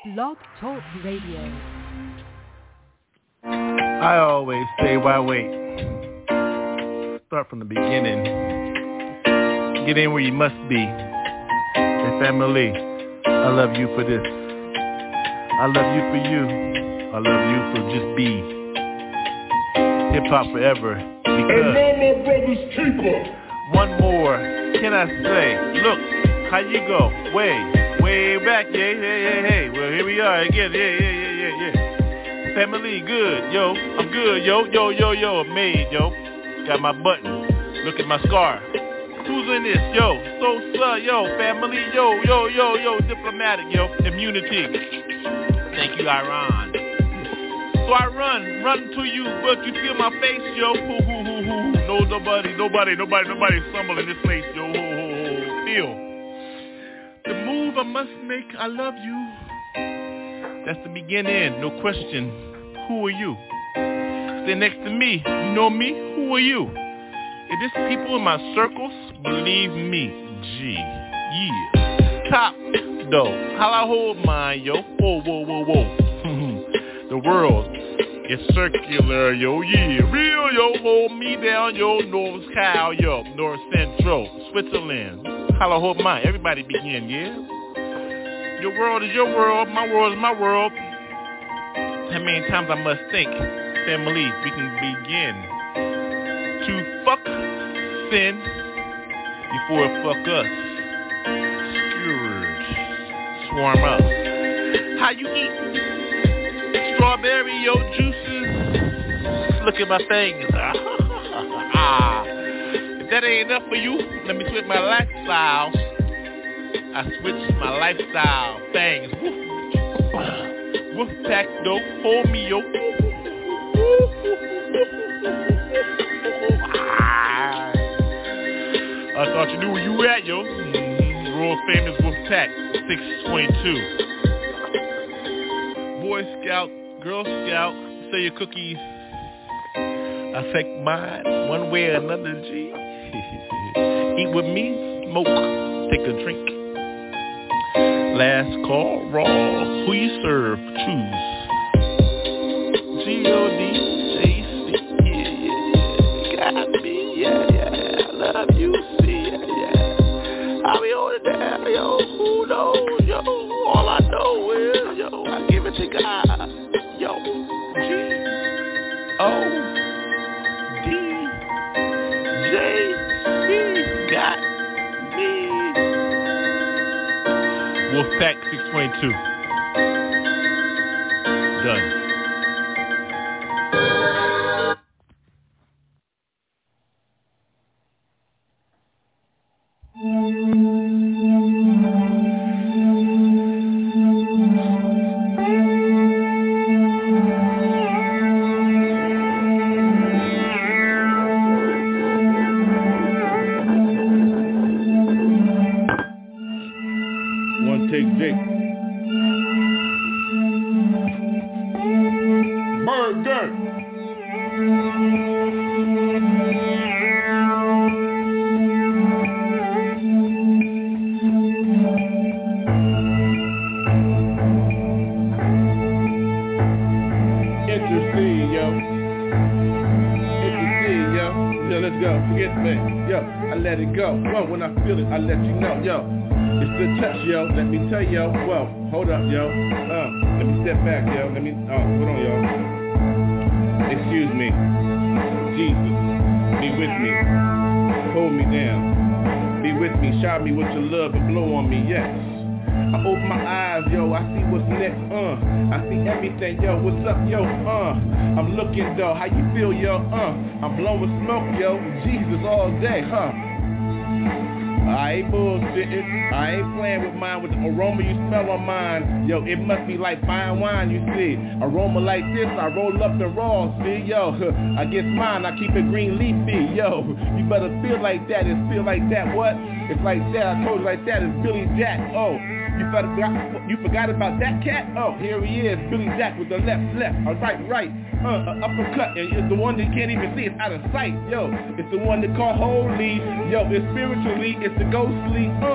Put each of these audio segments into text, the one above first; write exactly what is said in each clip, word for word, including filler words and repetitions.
Blog Talk Radio. I always say, why wait? Start from the beginning. Get in where you must be. Hey, family, I love you for this. I love you for you. I love you for just be. Hip-hop forever. Because one more, can I say, look, how you go? Way, way back, yeah, yeah, yeah, hey. Well, here we are again, yeah, yeah, yeah, yeah, yeah. Family, good, yo, I'm good, yo, yo, yo, yo, made, yo. Got my button, look at my scar. Who's in this, yo, so, sir, yo, family, yo, yo, yo, yo, diplomatic, yo, immunity. Thank you, Iran. So I run, run to you, but you feel my face, yo, hoo, hoo, hoo, hoo. No, nobody, nobody, nobody, nobody stumble in this place, yo, ho, ho, ho, feel. The move I must make, I love you. That's the beginning, no question. Who are you? Stay next to me, you know me, who are you? If this people in my circles, believe me, G, yeah. Top, though, how I hold mine, yo, whoa, whoa, whoa, whoa. The world is circular, yo, yeah, real, yo, hold me down, yo, North Cal, yo, North Central, Switzerland, how I hold mine, everybody begin, yeah? Your world is your world, my world is my world. How many times I must think, family, we can begin to fuck sin before it fuck us. Scourge, swarm up. How you eat? Strawberry, yo, juices. Look at my fingers. If that ain't enough for you, let me switch my lifestyle. I switched my lifestyle. Things. Woof. Woof pack, though. Hold me, yo. I thought you knew where you at, yo. Mm-hmm. World famous Wolf Pack, six twenty-two. Boy Scout, Girl Scout, say your cookies affect mine one way or another, G. Eat with me, smoke, take a drink. Last call, raw, who you serve, choose. G O D, J C, yeah, yeah, yeah, got me, yeah, yeah, I love you, see, yeah, yeah. I'll be holding down, yo, who knows, yo, all I know is, yo, I give it to God, yo, G O D J C, got me. Wolfpack six twenty-two. Done. I let you know, yo, it's the touch, yo, let me tell yo, well, hold up, yo, uh, let me step back, yo, let me, oh, hold on, yo, excuse me, Jesus, be with me, hold me down, be with me, shower me with your love and blow on me, yes, I open my eyes, yo, I see what's next, uh, I see everything, yo, what's up, yo, uh, I'm looking, though, how you feel, yo, uh, I'm blowing smoke, yo, Jesus all day, huh. I ain't bullshitting, I ain't playing with mine with the aroma you smell on mine. Yo, it must be like fine wine, you see. Aroma like this, I roll up the raw, see, yo. I get mine, I keep it green leafy, yo. You better feel like that, it's feel like that, what? It's like that, I told you like that, it's Billy Jack, oh. You forgot, you forgot about that cat? Oh, here he is, Billy Jack with the left, left, a right, right, uh, uh, uppercut, and it's the one that you can't even see, it's out of sight, yo. It's the one that call holy, yo. It's spiritually, it's the ghostly, uh.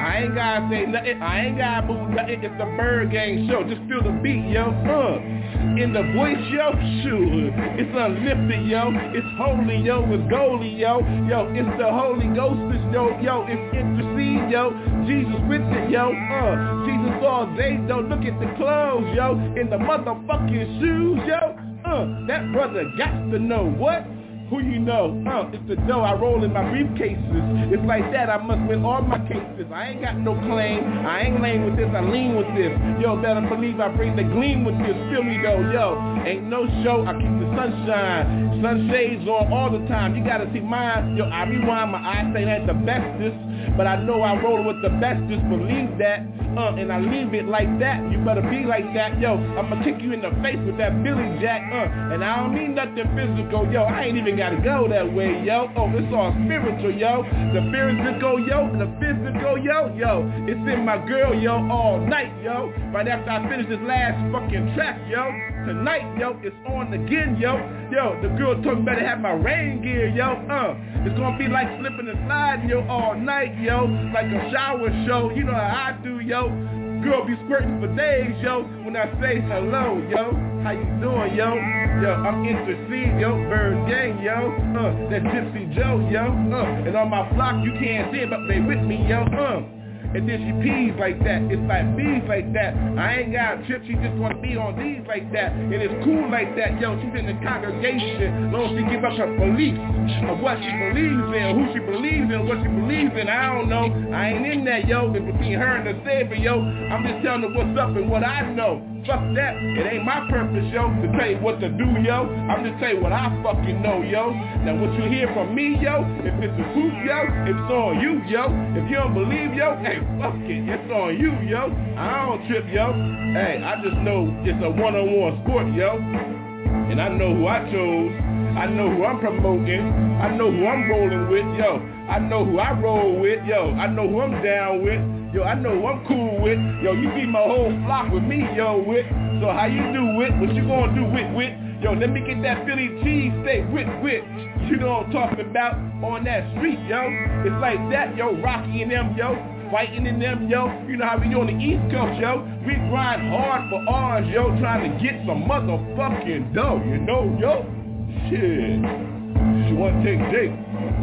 I ain't gotta say nothing, I ain't gotta move nothing. It's the Bird Gang show, just feel the beat, yo. Uh, in the voice, yo, sure. It's unlifted, yo. It's holy, yo. It's goalie, yo. Yo, it's the Holy Ghost, yo. Yo, it's intercede, yo. Jesus with it, yo. Uh, Jesus all day, though. Look at the clothes, yo. In the motherfucking shoes, yo. Uh, that brother got to know what? Who you know? Uh, it's the dough I roll in my briefcases. It's like that, I must win all my cases. I ain't got no claim. I ain't lame with this, I lean with this. Yo, better believe I bring the gleam with this. Feel me though, yo. Ain't no show, I keep the sunshine. Sunshades on all the time. You gotta see mine. Yo, I rewind, my eyes say that's the bestest. But I know I roll with the bestest. Believe that. Uh, and I leave it like that. You better be like that, yo. I'ma kick you in the face with that Billy Jack, uh. And I don't mean nothing physical, yo. I ain't even gotta go that way, yo. Oh, it's all spiritual, yo. The physical, yo. The physical, yo, yo. It's in my girl, yo, all night, yo. Right after I finish this last fucking track, yo. Tonight, yo, it's on again, yo. Yo, the girl told me better have my rain gear, yo. Uh, it's gonna be like slipping and sliding, yo, all night, yo. Like a shower show, you know how I do, yo. Girl be squirting for days, yo. When I say hello, yo. How you doing, yo? Yo, I'm intercede, yo. Bird Gang, yo. Uh, that Gypsy Joe, yo. Uh, and on my flock, you can't see it, but they with me, yo. Uh. And then she pees like that. It's like bees like that. I ain't got a trip, she just wanna be on these like that. And it's cool like that, yo. She's in the congregation. Long as she give up her beliefs of what she believes in, who she believes in, what she believes in. I don't know. I ain't in that, yo. It's between her and the Savior, yo. I'm just telling her what's up and what I know. Fuck that. It ain't my purpose, yo, to tell you what to do, yo. I'm just telling you what I fucking know, yo. Now what you hear from me, yo, if it's the truth, yo, it's on you, yo. If you don't believe, yo, hey, fuck it, it's on you, yo. I don't trip, yo. Hey, I just know it's a one-on-one sport, yo. And I know who I chose. I know who I'm promoting. I know who I'm rolling with, yo. I know who I roll with, yo. I know who I'm down with. Yo, I know who I'm cool with. Yo, you be my whole flock with me, yo, with. So how you do with? What you gonna do with, with? Yo, let me get that Philly cheese steak with, with. You know what I'm talking about on that street, yo. It's like that, yo, Rocky and them, yo. Fighting in them, yo. You know how we do on the East Coast, yo. We grind hard for ours, yo. Trying to get some motherfucking dough, you know, yo. Shit. She wanna take Jake.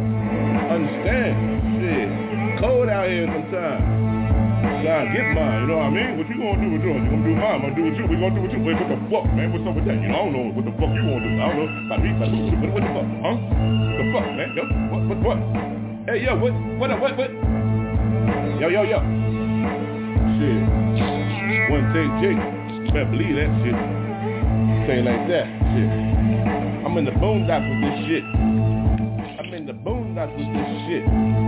Understand? Shit. Cold out here sometimes. Trying to get mine, you know what I mean? What you gonna do with yours? You gonna do mine, I'm gonna do with you. We gonna do with you. Wait, what the fuck, man? What's up with that? You know, I don't know what the fuck you gonna do. I don't know. What, what, what the fuck? Huh? The fuck, man? Yo, what, what, what? Hey, yo, what, what, what, what? Yo, yo, yo. Shit. One take Jake. You better believe that shit. Say it like that. Shit. I'm in the boondocks with this shit. I'm in the boondocks with this shit.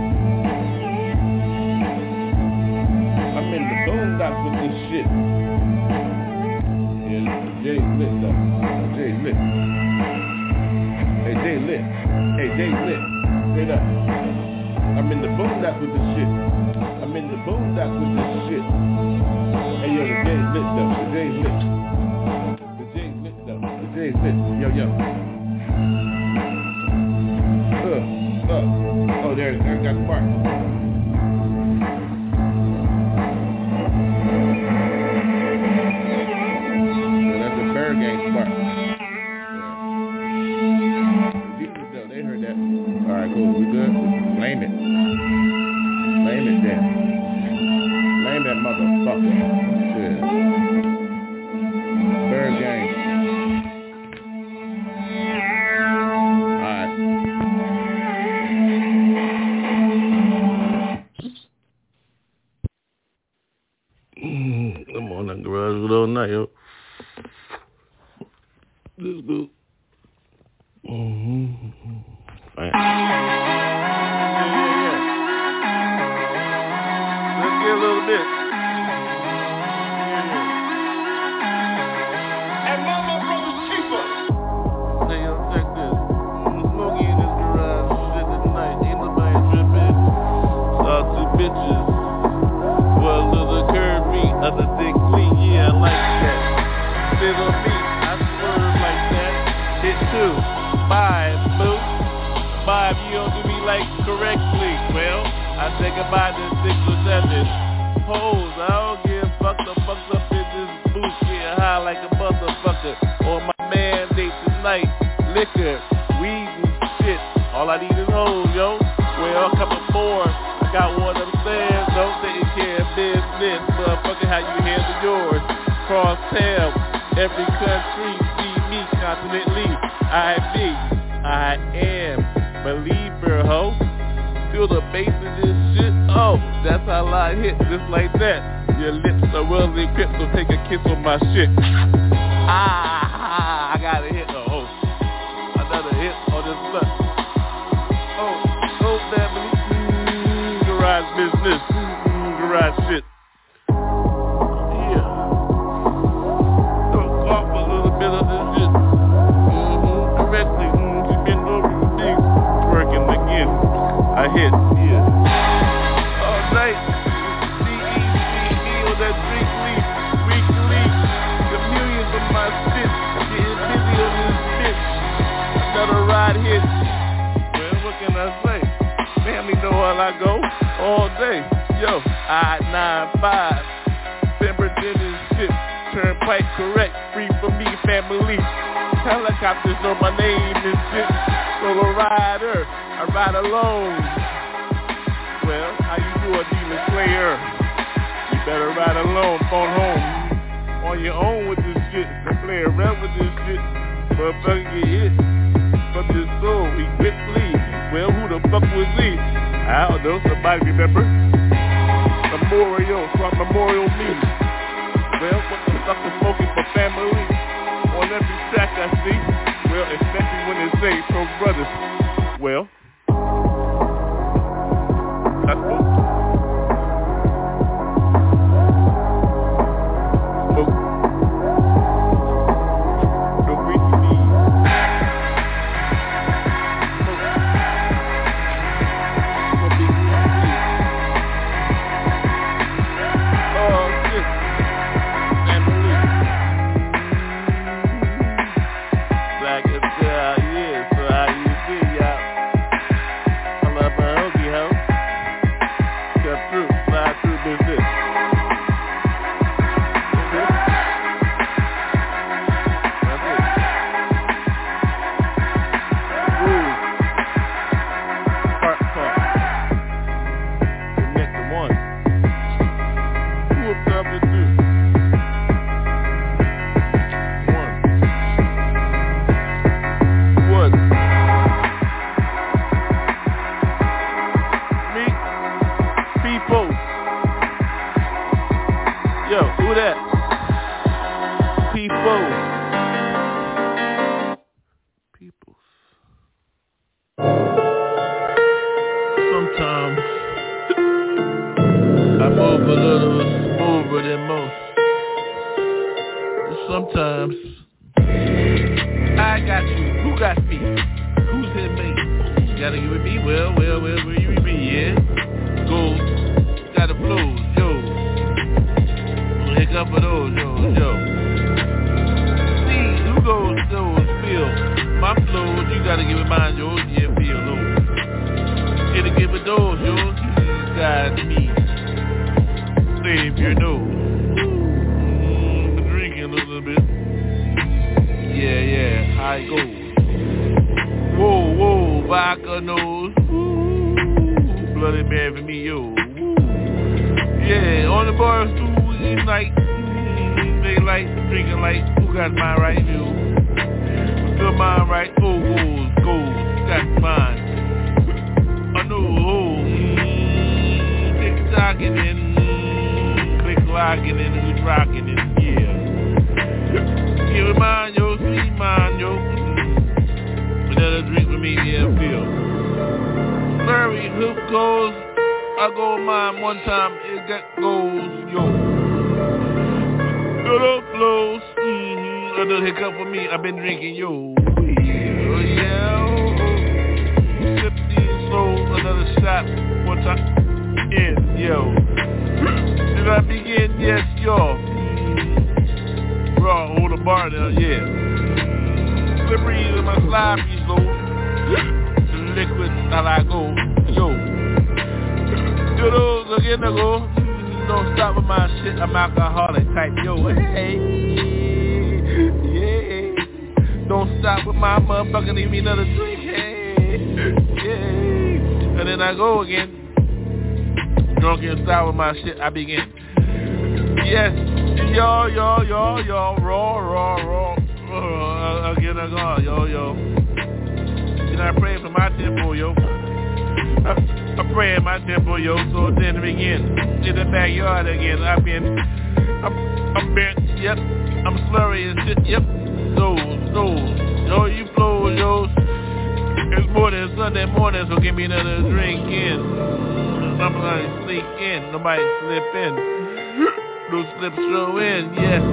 I'm in the boondocks with this shit. Yeah, Jay's lit though. Jay's lit. Hey, Jay lit. Hey, Jay's lit. Straight up. I'm in the boondocks with this shit. I'm in the boondocks with this shit. Hey, yo, the Jay's lit though. The Jay's lit. The Jay's lit though. The Jay's lit. Yo, yo. Uh, uh. Oh, there, there got the part. Gang Spark. Yeah. People though, they heard that. Alright, cool. We good? Blame it. Blame it then. Blame that motherfucker. Shit. Bird Gang. Alright. Mm, I'm on that garage all night, yo. This dude. Mm-hmm. Right. Yeah, yeah, yeah. Let's get a little bit. And Mama Brother Cheaper. Hey, yo, check this. I'm smoking in this garage shit tonight. Ain't nobody tripping. Saw two bitches. Well, a little curved meat, other dick clean. Yeah, I like that. Sit on me. Hit two, five, boo. Five, you don't do me like correctly. Well, I I say goodbye to six or seven hoes. I don't give fucked up, fucked up in this booth, getting high like a motherfucker. On my mandate tonight, liquor, weed and shit. All I need is hoes, yo. Well, a couple more. I got one upstairs, don't taking care of business. Motherfucker, how you handle yours? Cross town, every country, see me continentally. I be, I am, believer, ho. Feel the bass in this shit. Oh, that's how I hit, just like that. Your lips are well equipped, so take a kiss on my shit. Ah, I got a hit. Oh, another hit on this slut. Oh, oh, family. Mm, garage business. Mm, garage shit. Yeah. Don't off a little bit of this shit. Mm-hmm, correctly. Mm, she been over the big. Working again. I hit, yeah. All night, C E C E on that drink leaf, weekly, the millions of my shit, getting busy on this bitch. Another ride hit. Well, what can I say? Family know how I go all day. Yo, I nine five, Pemberton and shit, turnpike correct, free for me, family. Helicopters know my name and shit. Solo rider, I ride alone. Well, how you do a demon slayer? You better ride alone, phone home. On your own with this shit. Don't play around with this shit. Motherfucker get hit from your soul. He quit flee. Well, who the fuck was he? I don't know. Somebody remember? Memorial, from Memorial me. Well, what the fuck is smoking for family? On every track I see. Well, especially when they say pro brothers. Well, that's what. Oh. The weekly. Oh, shit. Family. Black as God, yeah, so how you see, y'all? I love my hokey, ho. Step through, slide through business. That's it. Groove. Part part. Connect to one. Who up top to two? One. What? Me? People. Yo, who that? People. People. Sometimes I move a little smoother than most. Sometimes I got you. Who got me? Who's hit me? You gotta give it me. Well, well, well, where you be? Yeah. Go. Gotta flows, yo. Hick up for those, yo, yo. See, who goes those feel? My flows, you gotta give it mine, yo. Yeah, feel those. Gotta give it those, yo. You got me. Save your nose. Mm, been drinking a little bit. Yeah, yeah, how it goes. Whoa, whoa, vodka nose. Ooh, bloody man for me, yo. Ooh. Yeah, on the bars too, it's like, mm, they like drinking like, who got mine right, you? Got mine right, oh, goes, goes, got mine. I know, oh, mm, tick tocking and mm, click locking and who's rocking and yeah. Give it mine, yo, sweet mine, yo. Another drink with me, yeah, feel. Murray, hoop goes. I go mine one time, it got goes, yo. Good flows, mm-hmm. Another hiccup for me, I've been drinking, yo. Yeah, yeah. Sip these slow, another shot, one time, in, yo. Did I begin? Yes, yo. Raw, hold the bar there, yeah. Slippery in my slimy, so. The liquid, how I go, yo. Yo, those again, I go. Don't stop with my shit. I'm alcoholic type. Yo, hey, yeah. Don't stop with my motherfucking. Give me another drink. Hey, yeah. And then I go again. Drunk and style with my shit. I begin. Yes, yo, yo, yo, yo, raw, raw, raw. Uh, again, I go, yo, yo. You know, I pray for my tempo, yo. I, I pray in my tempo, yo. So then begin in the backyard again. I've been, I'm, I'm bent, yep. I'm slurry and shit, yep. So, so, yo, you flow, yo. It's more than Sunday morning, so give me another drink in. Nobody sneak in, nobody slip in. No slip show in, yes.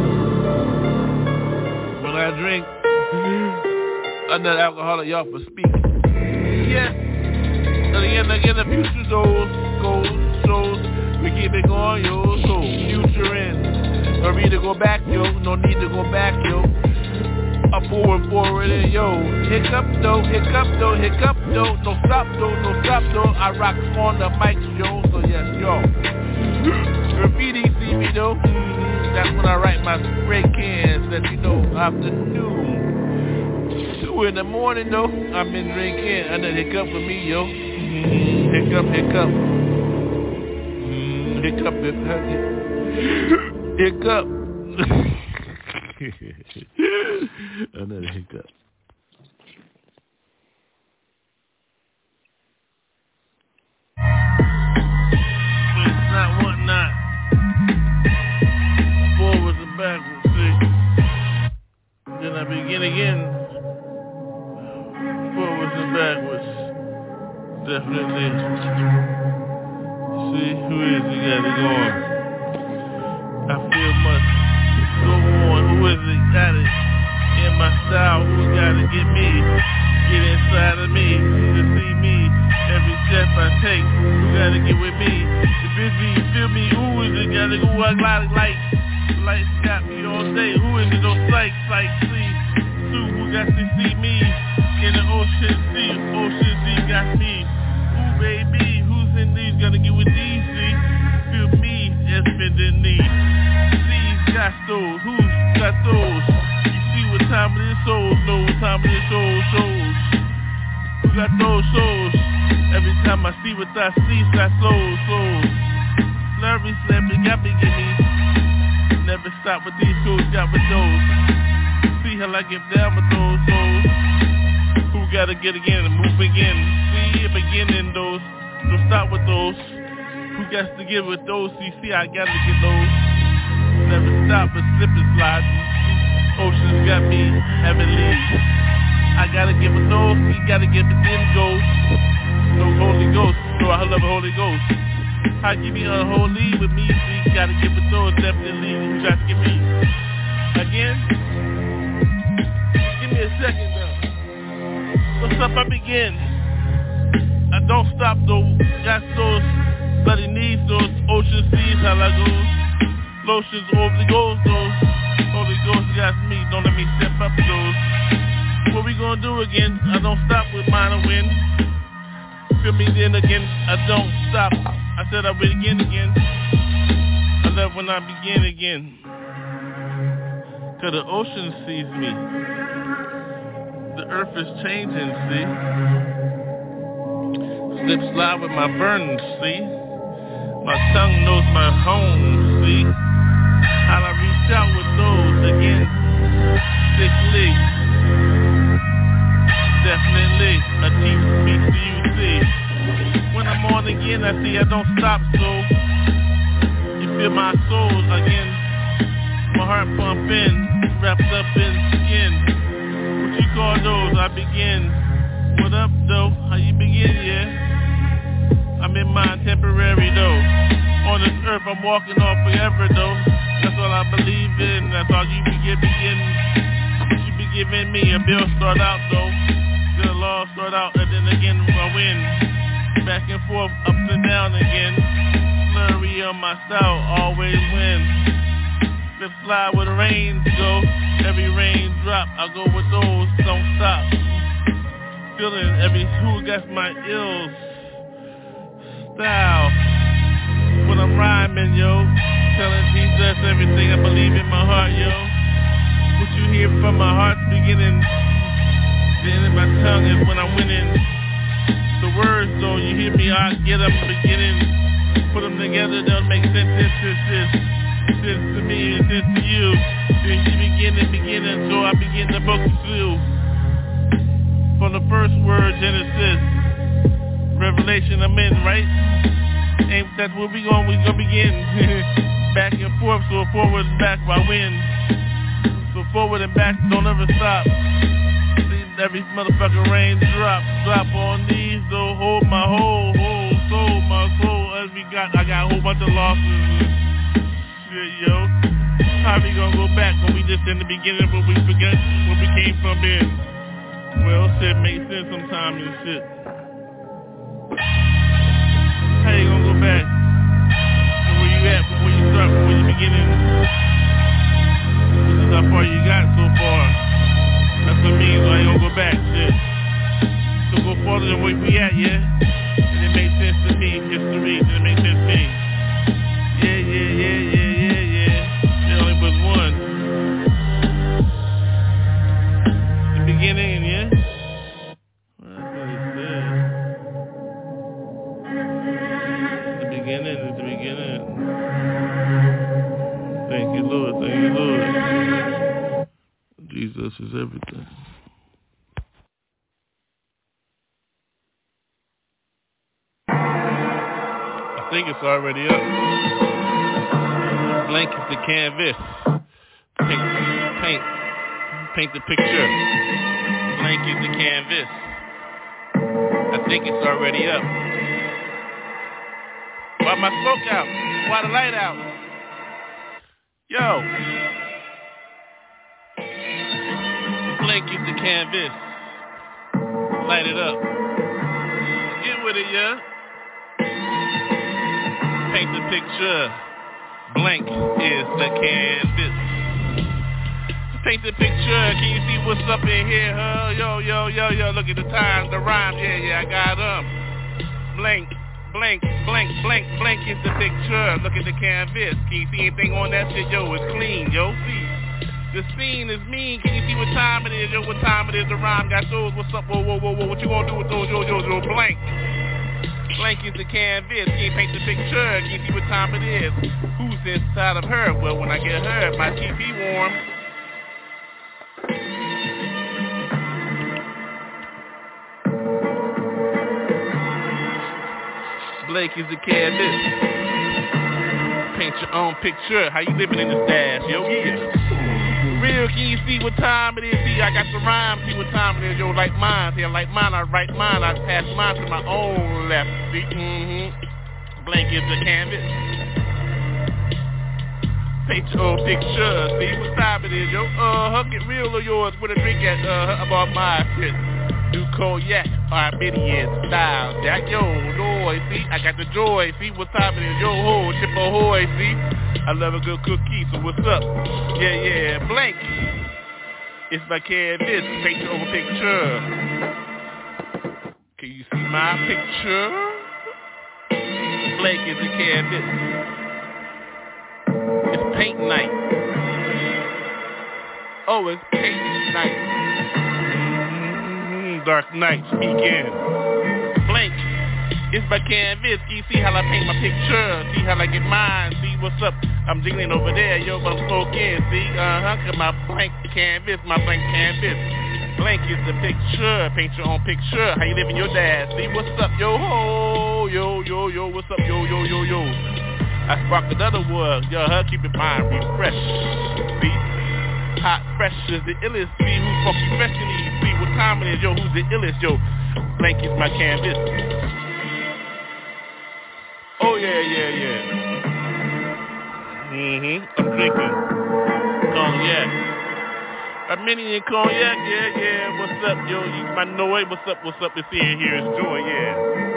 When I drink, I'm not alcoholic, y'all for speaking. Yes. And again, again, the future goes, goes, shows. We keep it going, yo, so future in. No need to go back, yo, no need to go back, yo. Up forward, forward, and yo. Hiccup, though, hiccup, though, hiccup, though. No stop, though, no stop, though. I rock on the mic, yo, so yes, yo. Graffiti, see me, though. That's when I write my spray cans that you know afternoon. Two in the morning, though. I'm in drinking. And then hiccup for me, yo. Hiccup, hiccup. Hiccup, hiccup. Hiccup. Another hiccup. It's not what not. Forwards and backwards, see. Then I begin again. Forwards and backwards. Definitely. See, who is it got it going? I feel much. Go on, who is it got it in my style? Who got to get me, get inside of me, to see me, every step I take, who got to get with me, the busy, feel me, who is it got to go, I got it like, the lights got me all day, who is it, those sights, like, see, Sue, who got to see me, in the ocean, see, ocean, see, got me, ooh, baby, who's in these, got to get with these, see, feel me, it's bending these. Got those, who's got those? You see what time it is, souls know what time it is, souls, souls. Who got those souls? Every time I see what I see, got souls, souls. Slurry, slurry, got me, give me. Never stop with these souls, got with those. See how I get down with those souls. Who gotta get again and move again? See it beginning those. Don't stop with those. Who got to get with those? See, see, I gotta get those. Never stop but slip and slide. Oceans got me heavenly. I gotta give it those, we gotta give it them goes. No Holy Ghost, no I love a Holy Ghost. I give me unholy with me, so you gotta give it those, definitely. You got to give me again. Give me a second though. What's up? I begin. I don't stop though. Got those bloody knees, those ocean seas, how I goes. Lotions, Holy Ghost, those. Holy Ghost got me, don't let me step up those. What we gonna do again? I don't stop with mine and win. Feel me then again, I don't stop. I said I will begin again. I love when I begin again. Cause the ocean sees me. The earth is changing, see. Slip slide with my burdens, see. My tongue knows my home, see. How I reach out with those again. Sickly. Definitely a deep speak to you, see. When I'm on again, I see I don't stop, so you feel my soul again. My heart pumping, wrapped up in skin. What you call those? I begin. What up, though? How you begin, yeah? I'm in mine temporary, though. On this earth, I'm walking on forever, though. That's all I believe in. That's all you begin, begin. You be giving me a bill, start out, though. The law start out, and then again, I win. Back and forth, ups and down again. Flurry on my style, always win. Slip slide where the rains go. Every rain drop, I go with those, don't stop. Feeling every who got my ills. Style. when I'm rhyming, yo. Telling Jesus everything I believe in my heart, yo. What you hear from my heart's beginning, then in my tongue is when I'm winning. The words, though, you hear me, I get up beginning. Put them together, they'll make sense, this, this, this. Sense to me, and sense to you. Then you begin and beginning, so I begin the book through. From the first word, Genesis, Revelation, I'm in, right? Ain't that where we going? We gonna begin. Back and forth, so forward and back, I win. So forward and back, don't ever stop. See every motherfucking rain drop, drop on these, though, hold my whole, whole soul, my soul, as we got, I got a whole bunch of losses. Shit, yo. How we gonna go back when we just in the beginning, when we forget where we came from in? Well, shit makes sense sometimes and shit. How you gonna go back? And where you at, where you start, where you beginning? This is how far you got so far. That's what it means, I ain't gonna go back, shit. So go farther than where we at, yeah? And it makes sense to me, history, and it makes sense to me. Yeah, yeah, yeah, yeah. Was one. The beginning, yeah? Well, that's what it said. The beginning is the beginning. Thank you, Lord. Thank you, Lord. Jesus is everything. I think it's already up. Blank is the canvas. Paint, paint, paint the picture. Blank is the canvas. I think it's already up. Why my smoke out? Why the light out? Yo. Blank is the canvas. Light it up. Get with it, yeah? Paint the picture. Blank is the canvas. Paint the picture. Can you see what's up in here, huh? Yo, yo, yo, yo. Look at the time, the rhyme. Yeah, yeah, I got them. Blank, blank, blank, blank, blank is the picture. Look at the canvas. Can you see anything on that shit? Yo, it's clean. Yo, see. The scene is mean. Can you see what time it is? Yo, what time it is? The rhyme got those. What's up? Whoa, whoa, whoa, whoa. What you gonna do with those? Yo, yo, yo, blank. Blank is the canvas. Can you paint the picture? Can you see what time it is? Who's inside of her? Well, when I get her, my T V warm. Blake is the canvas. Paint your own picture. How you living in the stash? Yo, yeah. Real, can you see what time it is? See, I got the rhyme. See what time it is? Yo, like mine. See, I like mine. I write mine. I pass mine to my own left. See? Mm-hmm. Blank is the canvas. Paint your own picture. See what time it is? Yo, uh-huh. Get real of yours with a drink at, uh, about my shit. New cognac, Armenian style. Jack, yo, joy, see, I got the joy, see, what time it is, yo, ho, chip ahoy, see, I love a good cookie, so what's up, yeah, yeah, blank, it's my canvas, paint your own picture, can you see my picture, blank is the canvas, it's paint night, oh, it's paint night, dark night, speaking. Blank, it's my canvas. Can you see how I paint my picture? See how I get mine? See what's up? I'm jiggling over there, yo, but I'm smoking. See, uh-huh, cause my blank canvas, my blank canvas. Blank is the picture. Paint your own picture. How you living your dad? See what's up, yo, ho, yo, yo, yo, what's up, yo, yo, yo, yo. I spark another word, yo, huh, keep it mind refresh. See, hot fresh is the illest. See who's funky fresh in these. See what time it is, yo, who's the illest, yo. Blank is my canvas. Oh yeah, yeah, yeah. Mm-hmm. I'm drinking cognac. Armenian cognac, yeah, yeah. What's up, yo? You my noise. What's up, what's up? It's here, here is joy, yeah.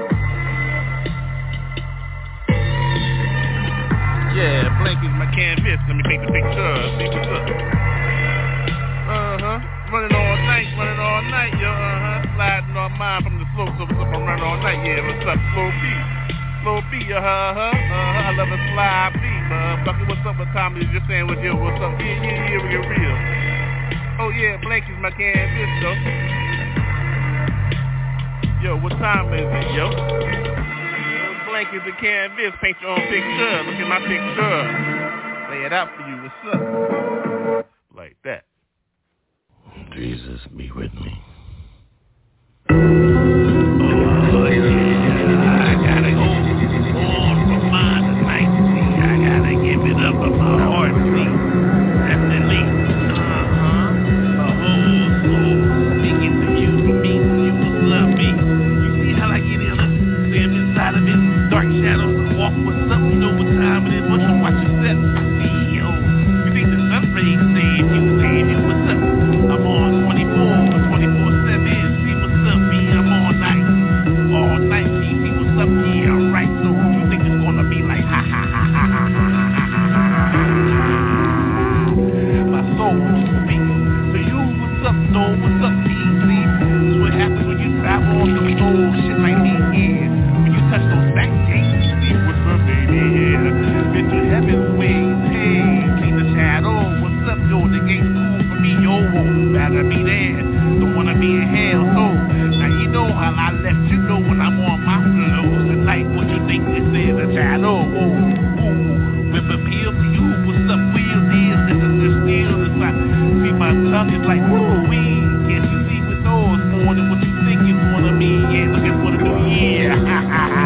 Yeah, blank is my canvas. Let me take the picture. See what's up. Uh-huh. Running all night, running all night, yo, uh-huh. Sliding on mine from the slope, so what's up, I'm running all night, yeah, what's up, slow beat, slow beat, uh-huh, uh-huh, I love a slide beat, motherfucker. What's up with Tommy? Just saying with you, what's up? Yeah, yeah, yeah, we get real. Oh yeah, Blank is my canvas, though. Yo, what time is it, yo? Blank is the canvas, paint your own picture. Look at my picture. Lay it out for you, what's up? Like that. Jesus, be with me. Oh, yeah, I gotta go on for mine tonight. See, I gotta give it up for my heart, see. Definitely. Uh-huh. A whole soul. Speaking to you for me, you must love me. You see how I get in it? Stand inside of it, dark shadows and walk what's up. You know what time it is, what you watch your step. See, yo. You think the sun rays save you, save you, what's up? I'm on twenty-four, twenty-four seven. See what's up, me, I'm all night. All night, see, see what's up, yeah, right. So who you think it's gonna be like, ha ha ha ha ha ha ha ha ha ha. My soul speaks to you, what's up, no, what's up, me, see? This is what happens when you travel on some soul shit like me, yeah. When you touch those back gates, see what's up, baby, yeah. Been to heaven's wings, hey, see the shadow, what's up, yo, the gate's cool for me, yo, rather be there, don't wanna be in hell, so, now you know how I left you know when I'm on my flows tonight, what you think this is, a shadow, whoa, ooh, whip appeal to you, what's up, wheel deal, this is the steel, it's like, see my tongue is like, woo, wee, can't you see with those more than what you think is gonna be, yeah, looking for the new year, ha ha ha.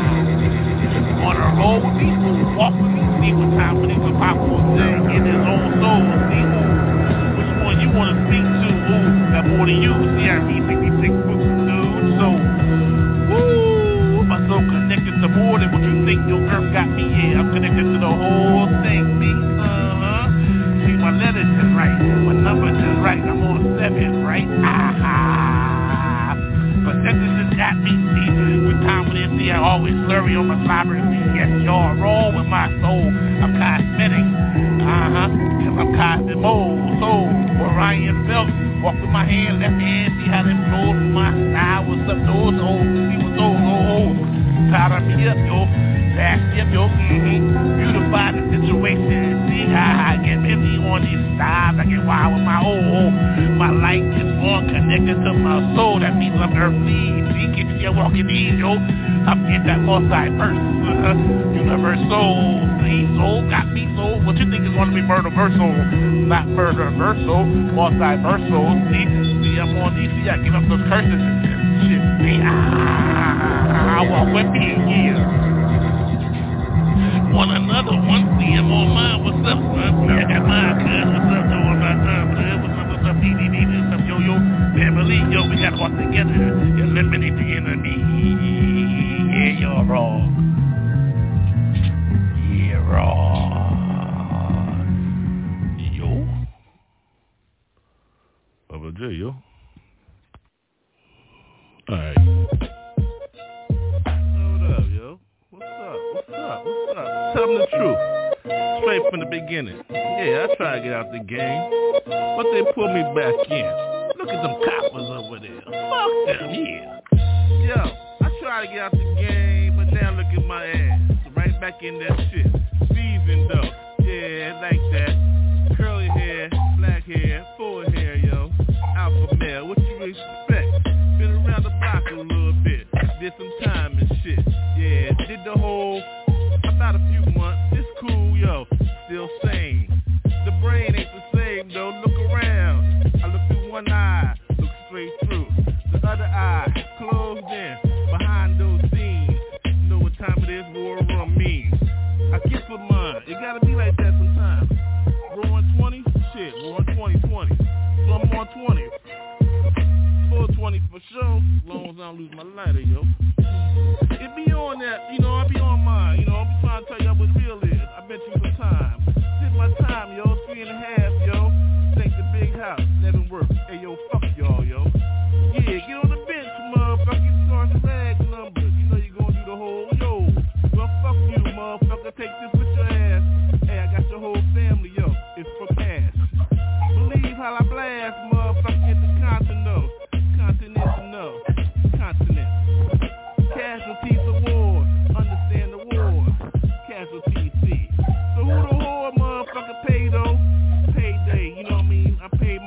Wanna roll with me, walk with me, see what time it is when Pop was there in his own soul, see who, which one you wanna speak to, ooh, got more than you, C R V sixty-six books, dude, so, woo, my soul connected to more than what you think your earth got me, yeah, I'm connected to the whole thing, see, uh-huh, see my letters is right, my numbers is right, I'm on seven, right, ah-ha, but that just got me, see, with time when see, I always flurry on my slobber, see, yes, y'all roll with my soul, I'm cosmetic, uh-huh, cause I'm Cosmo, so, Orion Phelps, walk with my hand, left hand, see how them flow from my style, what's up, those hoes, see what those hoes, powder me up, yo, fast up, yo, mm-hmm, beautify the situation, see how I get busy on these styles, I get wild with my old, my light is on, connected to my soul, that means I'm earthly, see, get you walking these, yo, I'm in that multi-verse, uh, universal, see, soul, got me, soul, what you think is gonna be murder-versal, not murder-versal, multi-versal, see, see, I'm on D C, I give up those curses and shit, see, ah, I walk with me, yeah. Want another one, see, I'm on mine, what's up, son, I got mine, cuz, what's up, yo, on my time, cuz, what's up, what's up, D D D, what's up, yo, yo, family, yo, we gotta walk together, eliminate the enemy, yeah, you're wrong, yeah, wrong, yo. Bubba J, yo. Alright. What up, yo? What's up? What's up? What's up? Tell them the truth. Straight from the beginning. Yeah, I tried to get out the game, but they pulled me back in. Look at them coppers over there. Fuck them, yeah. Yo, I tried to get out the game, but now look at my ass. Right back in that shit. Seasoned though. Yeah, like that. Curly hair, black hair, full hair, yo. Alpha male, what you expect? Been around the block a little bit. Did some time and shit. Yeah, did the whole, about a few months. It's cool, yo. Still sane. The brain ain't the same, though. Look around. I look through one eye. Look straight through. The other eye closed in. Behind those scenes. You know what time it is, war room means. I get for mine. It gotta be like that sometimes. Roll on twenty? Shit, roll on twenty twenty. So I'm on twenty. Full twenty for sure. As long as I don't lose my lighter, yo. It be on that, you know, I be on mine. You know, I'm trying to tell y'all what real is. I bet you some time. Did my time, yo. Three and a half, yo. Take the big house. Never work. Hey, yo, fuck y'all, yo. Yeah, get on the bench, motherfucker. Start the rag number. You know you gonna do the whole, yo. Well, fuck you, motherfucker. Take this with your ass. Hey, I got your whole family, yo. It's for cash. Believe how I blast, motherfucker. Intercontinental. Continental. Continent. Casualties of war. Understand the war.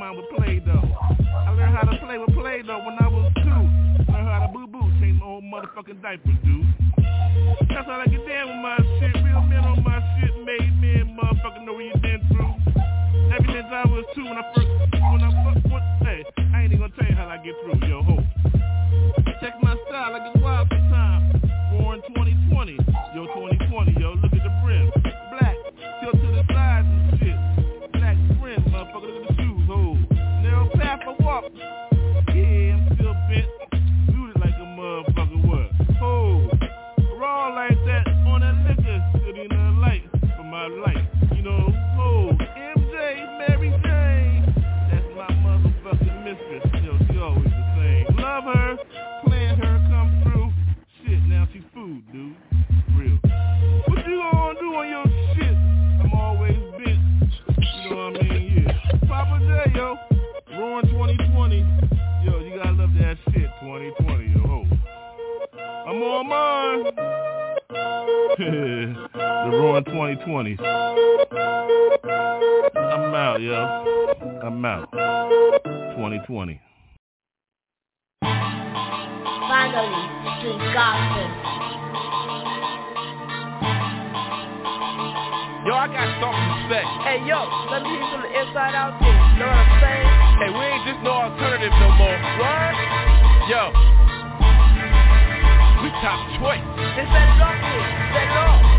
around with Play-Doh. I learned how to play with Play-Doh when I was two. Learned how to boo-boo, change my whole motherfucking diapers, dude. That's how I get down with my shit. Real men on my shit, made men, motherfucker know what you been through. Ever since I was two, when I first, when I fuck, what, hey, I ain't even gonna tell you how I get through, yo, ho. Check my style, I get wild sometimes. Born twenty twenty, yo, twenty twenty, yo, look at the brim. Black, tilt to the sides and shit. Black brim, motherfucker, look at the shoes, ho. Narrow path I walk. Yeah, I'm still bent, booted like a motherfucker, what? Ho, raw like that on that liquor, sitting in the light for my life, you know, ho. M J, Mary Jane, that's my motherfucking mistress, yo, she always the same. Love her, playing her come through. Shit, now she food, dude. Real. What you gonna do on your shit? I'm always bent. You know what I mean? Yeah. Papa J, yo. Roaring twenty twenty. Yo, you gotta love that shit. twenty twenty, yo. Ho. I'm on mine. The Roaring twenty twenty. I'm out, yo. I'm out. twenty twenty. Finally, street gospel. Yo, I got something to say. Hey, yo, let me hear some of the inside out thing. You know what I'm saying? Hey, we ain't just no alternative no more. What? Yo, we top choice. Then set it off here. Set it off.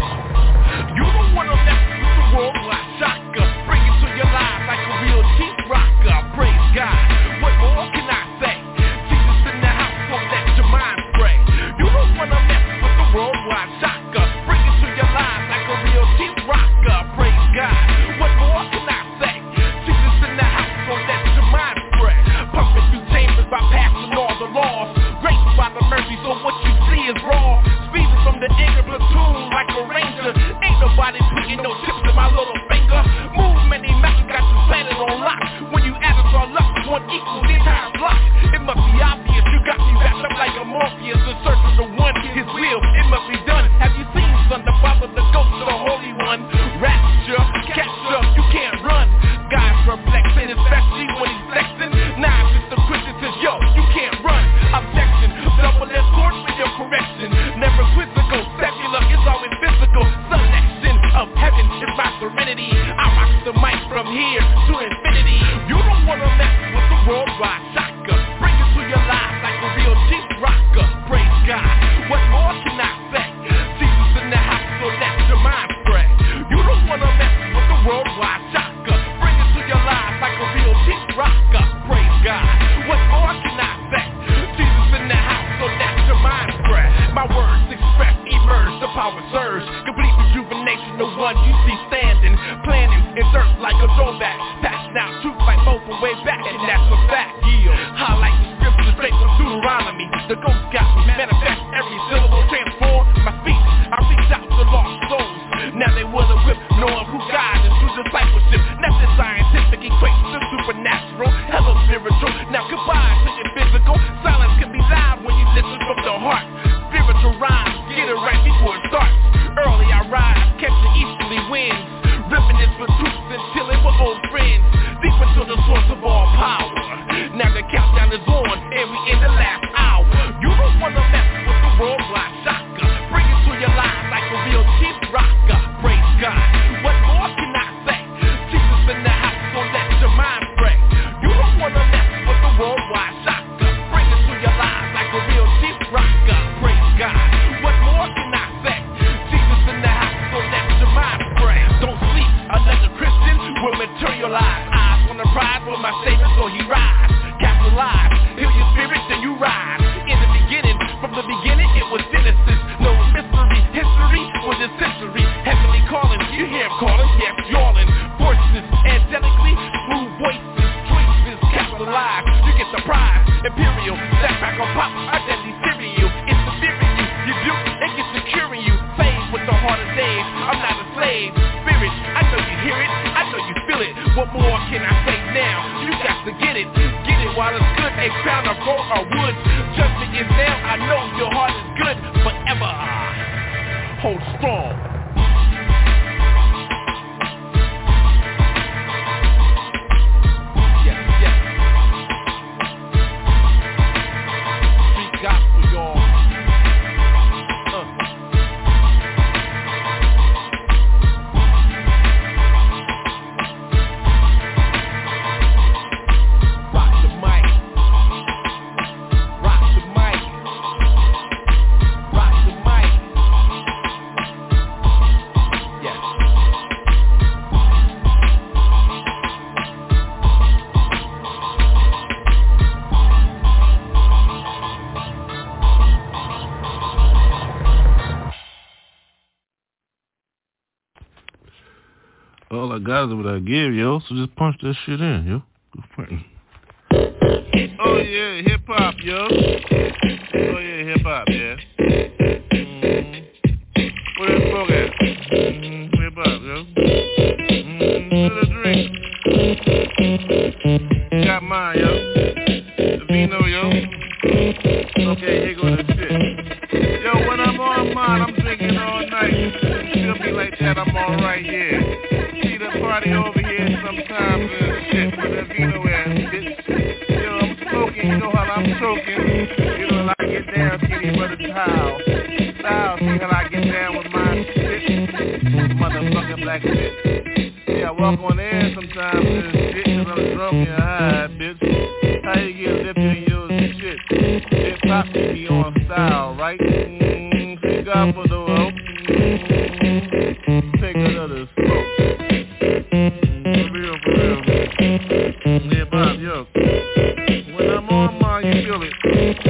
You don't wanna mess with the world like shocker. Bring it to your lives like a real cheap rocker. Praise God. What more can I say? Jesus in the house, so let your mind spray. You don't wanna mess with the worldwide shocker. Bring it to your lives like a real cheap rocker. Praise God. What more can I say? Jesus in the house, so let your mind spray. Pumping through chambers by passing all the laws. Grace by the mercy, so what you see is raw. Speeding from the anger platoon like a ranger. Ain't nobody putting no tips in my little finger. Move many mountains, got you planted on lock. When you add us all up, one equals the entire block. It must be obvious, you got me wrapped up like a Morpheus. In search of the one, his will, it must be done. Have you seen Son, the Father, the Ghost, the Holy One? Rapture, catch up, you can't run. God's perplexing, especially when he's flexing. Nah, Mister Christian says, yo, you can't run. Objection, double-edged sword for your correction. Never quizzical, secular is always physical. Selection of heaven is my serenity. I rock the mic from here to infinity. You don't wanna mess with the worldwide shocker. Bring it to your lives like a real cheap rocker. Praise God. What more can I say? Jesus in the house, so let your mind spray. You don't wanna mess with the worldwide shocker. Bring it to your lives like a real cheap rocker. Praise God. What more can I say? Jesus in the house, so let your mind spray. My words express, emerge, the power surge. Complete rejuvenation, the one you see standing. Planning, insert like a throwback. Passing out truth like both from way back, and that's a fact. Yeah. Highlight the scripture straight from Deuteronomy. The ghost got me manifest every syllable, transform my speech. I reach out to lost souls. Now they will equip, knowing who God is through discipleship. Nothing scientific equates to supernatural, hello spiritual. Now goodbye to the physical. Silence can be loud when you listen from the heart. Spiritual rhymes, get it right before it starts. Early I rise, catch the easterly winds. Ripping this with troops and chilling with old friends. Deep into the source of all power. Now the countdown is on, and we in the last hour. You don't wanna mess with the worldwide shocker. Bring it to your lives like a real cheap rocker. Praise God. What more can I say? Jesus in the house, so let your mind spray. You don't wanna mess with the worldwide shocker. Bring it to your lives like a real cheap rocker. Praise God. What more can I say? Jesus in the house, so let your mind spray. Don't sleep, another Christian will materialize. Eyes on the prize for my Savior, so he rise. Capitalize, heal your spirit, then you rise. In the beginning, from the beginning it was Genesis. No mystery, history was a century. Heavenly calling, you hear him calling, yes, yawning. Voices, angelically, smooth voices, choices, capitalize. You get the prize, imperial, that back on pop, identity stereo. It's the fear in you, you do, it gets securing you. Saved with the heart of Dave, I'm not a slave. Spirit, I know you hear it, I know you feel it. What more can I say now? You got to get it, get it while it's good. A crown of gold or wood, judgment is now. I know your heart is good forever. Hold strong. Yes, yes. all I got is what I give, yo. So just punch that shit in, yo. Oh yeah, hip hop, yo. Oh yeah, hip hop, yeah. Mm-hmm. Where that smoke at? Mm-hmm. Hip hop, yo. Mm-hmm. To the drink. Got mine, yo. The vino, yo. Okay, here go the shit. Yo, when I'm on mine, I'm drinking all night. Feel me like that, I'm alright, yeah. See the party over here sometimes and shit. With the vino ass, bitch. Yo, I'm smoking, you know how I'm choking. You know how I get down, kitty, but it's how. Style, see how I get down with my shit. Motherfucking black shit. Yeah, I walk on air sometimes and shit, cause I'm drunk and high, bitch. How you get lifted in your shit? Hip hop be on style, right? Mmm, thank God for the hope. Take another smoke. For real, for real. Hip hop, yo. When I'm on mine, you feel it.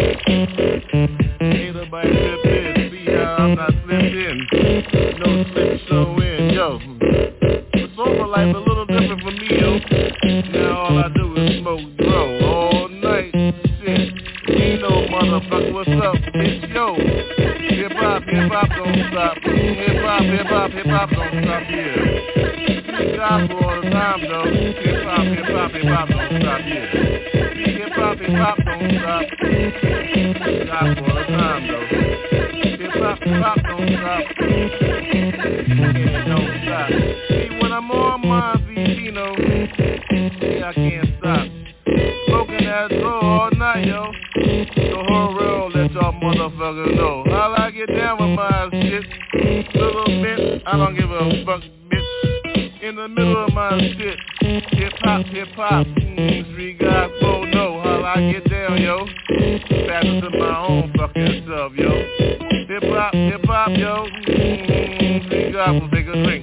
Ain't nobody slip in. See how I'm not slipped in. No slip show in, yo. It's over life a little different for me, yo. Now all I do is smoke, bro, all night. Shit. You know, motherfucker, what's up, bitch, yo. Hip hop, hip hop don't stop. Hip hop, hip hop, hip hop don't stop here. Gospel all the time, though. Hip hop, hip hop, hip hop don't stop here. Hip hop, hip hop don't stop. Gospel all the time, though. Hip hop, hip hop don't stop. And it don't stop. See, when I'm on my Vino, see, I can't stop. Smoking that dough all night, yo. The whole world let y'all motherfuckers know. How I get down with my shit. Little bit, I don't give a fuck, bitch. In the middle of my shit. Hip hop, hip hop. Mm, three guys both know how I get down, yo. Faster than my own fucking self, yo. Hip hop, hip hop, yo. Mm, three guys will take a drink.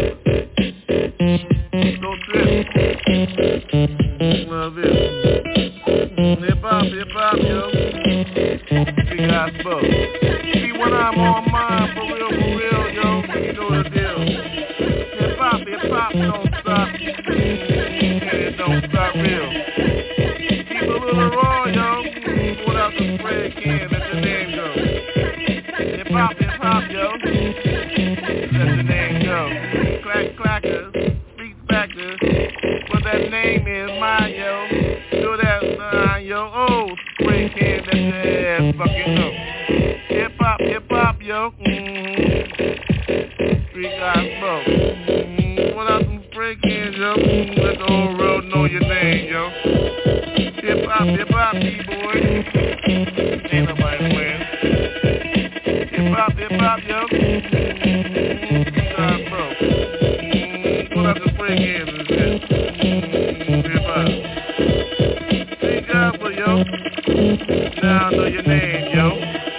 No trip. Love it. Hip hop, hip hop, yo. Three guys both. See, when I'm on mine, for real, for real, yo, you know the deal. Hip hop, hip hop don't stop. And it don't stop real. Keep a little raw, yo. Without the spray can, let the name go. Hip hop, hip hop, yo. Let the name go. Clack clackers, beat backers. But that name is mine, yo. Do that line, yo. Oh, spray can, let your ass fucking go. Hip hop, hip hop, yo. Mm-hmm. Three guys smoke. Mm-hmm. Without some spray cans, yo. Mm-hmm. Let the whole world know your name, yo. Hip hop, hip hop, B-boy. Ain't nobody playing. Hip hop, hip hop, yo. Mm-hmm. Three guys smoke. Mm-hmm. Without the spray cans and shit. Mm-hmm. Hip hop. Three guys for yo. Now I know your name, yo.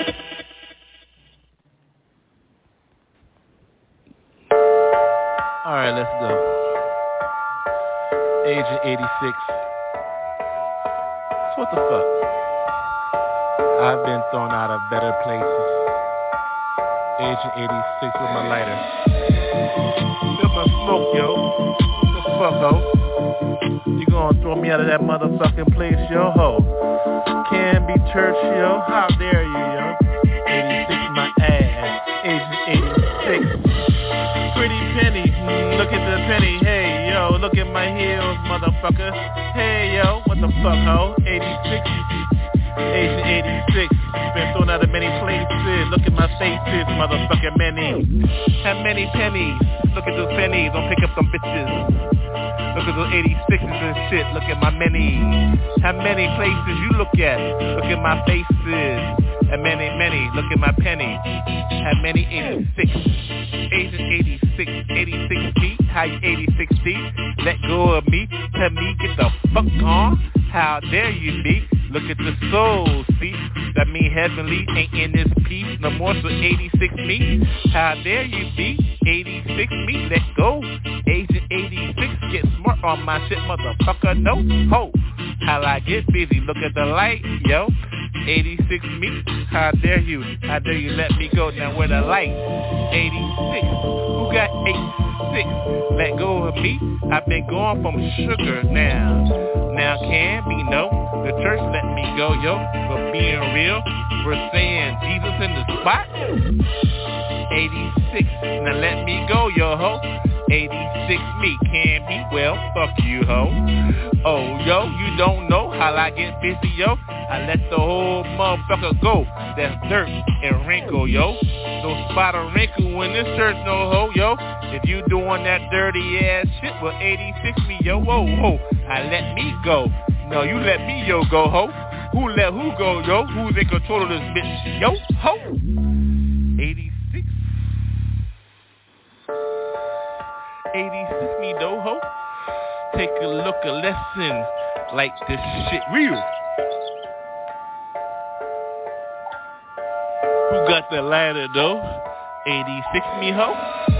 Alright, let's go. Agent eighty-six. So what the fuck? I've been thrown out of better places. Agent eighty-six with my lighter. Feel my smoke, yo. What the fuck, ho? You gonna throw me out of that motherfucking place, yo, ho? Can't be church, yo. How dare you, yo? eighty-six my ass. Agent eighty-six. Pretty penny, mm, look at the penny. Hey, yo, look at my heels, motherfucker. Hey, yo, what the fuck, ho? eighty-six. Agent eighty-six. Been thrown out of many places. Look at my faces, motherfucker, many. Have many pennies. Look at those pennies. Don't pick up some bitches. Look at those eighty-sixes and shit. Look at my many. How many places you look at? Look at my faces. And many, many. Look at my penny. How many eighty-six? Agent eighty-six. eighty-six feet. How you eighty-six feet? Let go of me. Tell me get the fuck on. How dare you be? Look at the soul, see? That mean heavenly ain't in this piece no more, so eighty-six me. How dare you be? eighty-six me, let go. Agent eighty-six, get smart on my shit, motherfucker, no ho. How I get busy, look at the light, yo. eighty-six me, how dare you? How dare you let me go? Now where the light? eighty-six, who got eight? eighty-six, let go of me. I've been going from sugar now. Now can be no. The church let me go, yo. For being real, for saying Jesus in the spot. eighty-six, now let me go, yo ho. eighty-six me can be, well, fuck you ho. Oh yo, you don't know how I get busy, yo. I let the whole motherfucker go. That's dirt and wrinkle, yo. No spot or wrinkle in this church, no ho, yo. If you doing that dirty ass shit, well, eighty-six me, yo, whoa, ho. I let me go. No, you let me, yo, go, ho. Who let who go, yo? Who's in control of this bitch, yo, ho? eighty-six. eighty-six me, though, ho. Take a look, a lesson like this shit real. Who got the lighter, though? eighty-six me, ho.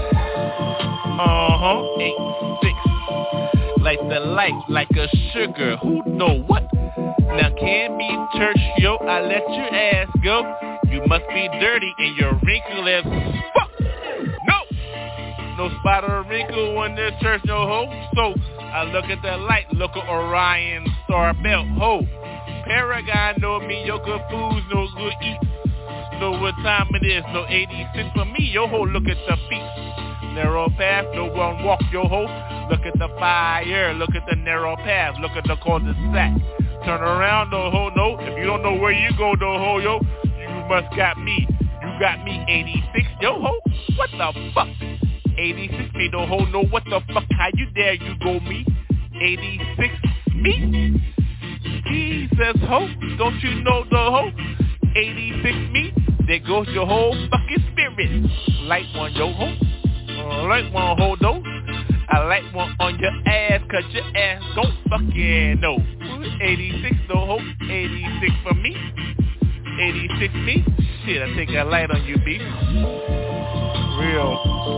Uh-huh, eighty-six. Like the light, like a sugar, who know what? Now can be church, yo, I let your ass go. You must be dirty and your wrinkle as fuck. No! No spot or wrinkle in this church, no ho. So, I look at the light, look at Orion Star Belt, ho. Paragon know me, yo, good foods, no good eats. Know what time it is, no eighty-six for me, yo ho, look at the feet. Narrow path, no one walk, yo ho. Look at the fire, look at the narrow path, look at the cul-de-sac. Turn around, no ho, no. If you don't know where you go, no ho, yo, you must got me. You got me, eighty-six, yo ho. What the fuck? eighty-six me, no ho, no. What the fuck? How you dare you go me? eighty-six me? Jesus ho, don't you know the ho? eighty-six me? There goes your whole fucking spirit. Light one, yo ho. Uh, light one, ho, no. I like one on your ass, cause your ass don't fucking know. eighty-six, no ho. eighty-six for me. eighty-six me? Shit, I think I light on you, B. Real.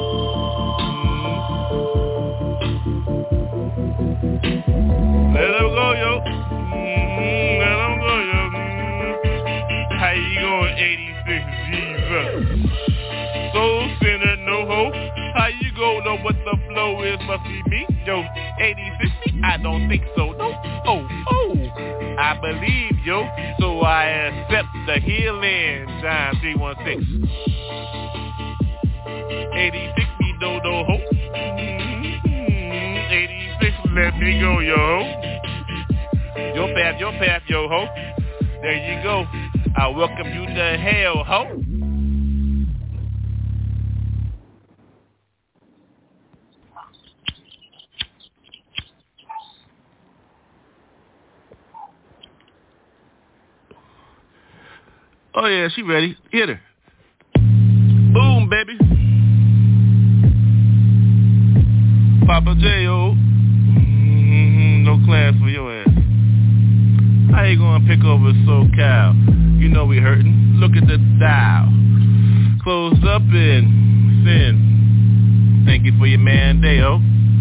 Mm-hmm. Let him go, yo. Mm-hmm. Let him go, yo. Mm-hmm. How you going, eighty-six, Jesus? Soul sinner, no ho. How you go, know what the flow is, must be me. Yo, eighty-six, I don't think so, no. Oh, oh, I believe, yo. So I accept the healing, John three one six. eighty-six, me do do ho. Mm-hmm. eighty-six, let me go, yo ho. Your path, your path, yo ho. There you go. I welcome you to hell, ho. Oh yeah, she ready. Hit her. Boom, baby. Papa J.O. Mm-hmm, no class for your ass. How you gonna pick over SoCal? You know we hurtin'. Look at the dial. Closed up and sin. Thank you for your mandate-o.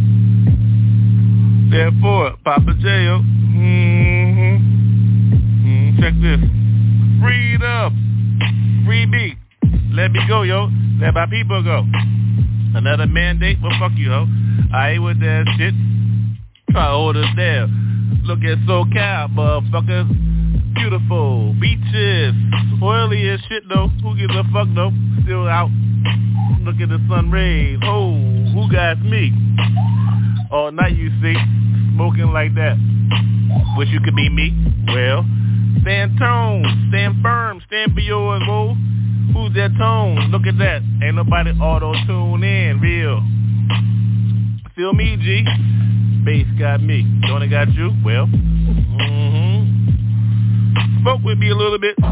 Therefore, Papa J.O. Mm-hmm. Mm, check this. Freedom. Free me. Let me go, yo. Let my people go. Another mandate? Well, fuck you, ho. I ain't with that shit. Try to hold us down. Look at SoCal, motherfuckers. Beautiful. Beaches. Oily as shit, though. Who gives a fuck, though? Still out. Look at the sun rays. Oh, who got me? All night, you see. Smoking like that. Wish you could be me. Well, stand tone, stand firm, stand for yours, whoa. Who's that tone? Look at that. Ain't nobody auto-tune in, real. Feel me, G? Bass got me. Don't it got you? Well, mm-hmm. Spoke with me a little bit.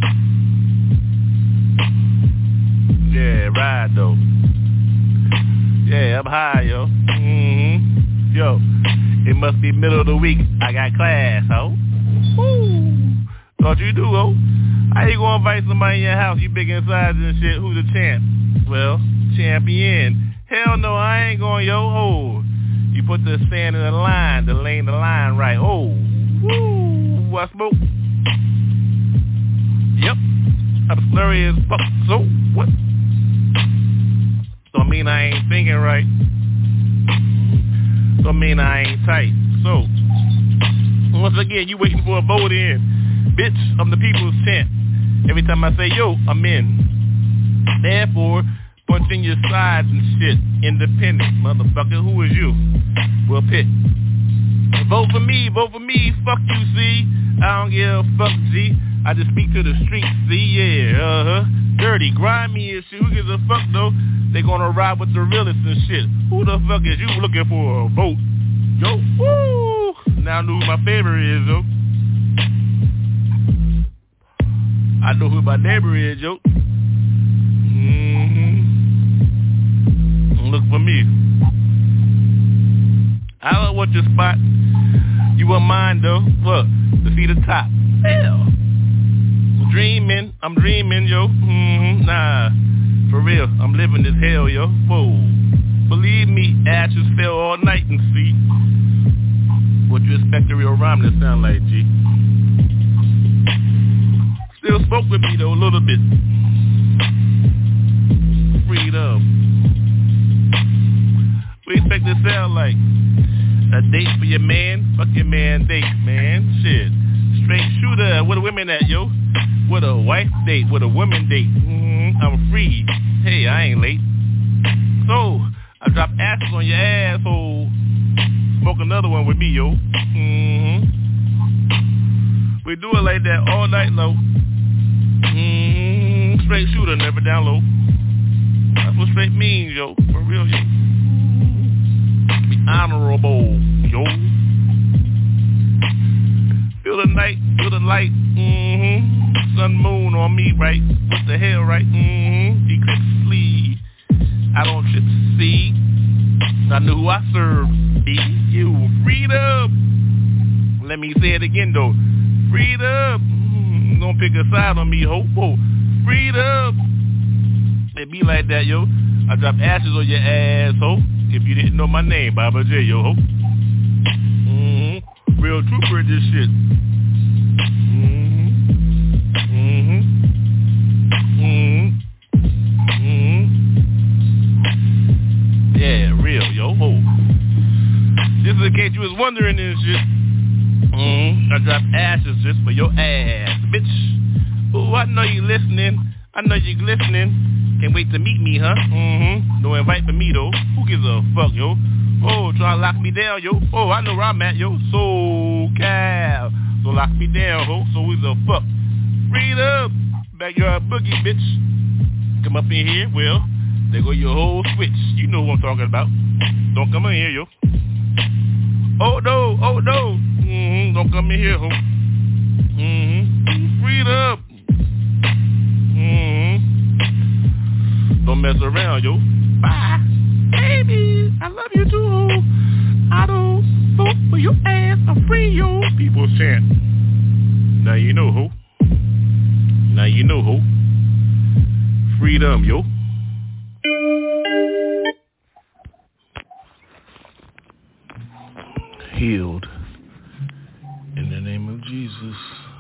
Yeah, ride, though. Yeah, I'm high, yo. Mm-hmm. Yo, it must be middle of the week. I got class, ho. Woo. Thought you do, ho. How you gonna invite somebody in your house? You big in size and shit. Who's the champ? Well, champion. Hell no, I ain't going, yo. Oh, you put the sand in the line, to lane the line right. Oh, woo. I smoke. Yep. I'm slurry as fuck. So, what? So I mean I ain't thinking right. don't mean I ain't tight. So, once again, you waiting for a vote in. Bitch, I'm the people's champ. Every time I say yo, I'm in. Therefore, punch in your sides and shit. Independent, motherfucker, who is you? Well, pick. Vote for me, vote for me, fuck you, see? I don't give a fuck, G. I just speak to the streets, see? Yeah, uh-huh. Dirty, grimy and shit. Who gives a fuck, though? They gonna ride with the realists and shit. Who the fuck is you looking for a vote? Yo, woo! Now I know who my favorite is, though. I know who my neighbor is, yo. Mm-hmm. Look for me. I don't want your spot. You want mine, though. Look, to see the top. Hell. I'm dreaming. I'm dreaming, yo. Mm-hmm. Nah. For real. I'm living this hell, yo. Whoa. Believe me, ashes fell all night and see. What you expect a real rhyme to sound like, G? Still spoke with me, though, a little bit. Freedom. What you expect to sound like? A date for your man? Fuck your man date, man. Shit. Straight shooter. Where the women at, yo? With a wife date, with a woman date. Mm-hmm. I'm free. Hey, I ain't late. So, I drop asses on your asshole. Smoke another one with me, yo. Mm-hmm. We do it like that all night low. Mm-hmm. Straight shooter, never down low. That's what straight means, yo. For real, yo. Be honorable, yo. Feel the night, feel the light. Mm-hmm. Sun, moon on me, right? What the hell, right? Mm-hmm. Eclipse sleeve. I don't trip see. I know who I serve. Be you. Freedom. Let me say it again, though. Freedom. Mm, don't pick a side on me, ho. Whoa. Freedom. It be like that, yo. I drop ashes on your ass, ho. If you didn't know my name, Baba J, yo, ho. Mm-hmm. Real trooper in this shit. Mm-hmm. Mm-hmm. Mm-hmm. Mm-hmm. Yeah, real, yo, ho. Just in case you was wondering this shit. Mm-hmm. I drop ashes just for your ass, bitch. Ooh, I know you listening. I know you glistening. Can't wait to meet me, huh? Mm-hmm. No invite for me, though. Who gives a fuck, yo? Oh, try to lock me down, yo. Oh, I know where I'm at, yo. So Cal. So lock me down, ho. So who's a fuck? Freedom. Backyard boogie, bitch. Come up in here, well, there go your whole switch. You know what I'm talking about. Don't come in here, yo. Oh, no. Oh, no. Mm-hmm. Don't come in here, ho. Mm-hmm. Freedom. Mm-hmm. Don't mess around, yo. Bye. Baby, I love you too. I don't vote for your ass. I'm free, yo. People chant. Now you know who. Now you know who. Freedom, yo. Healed. In the name of Jesus.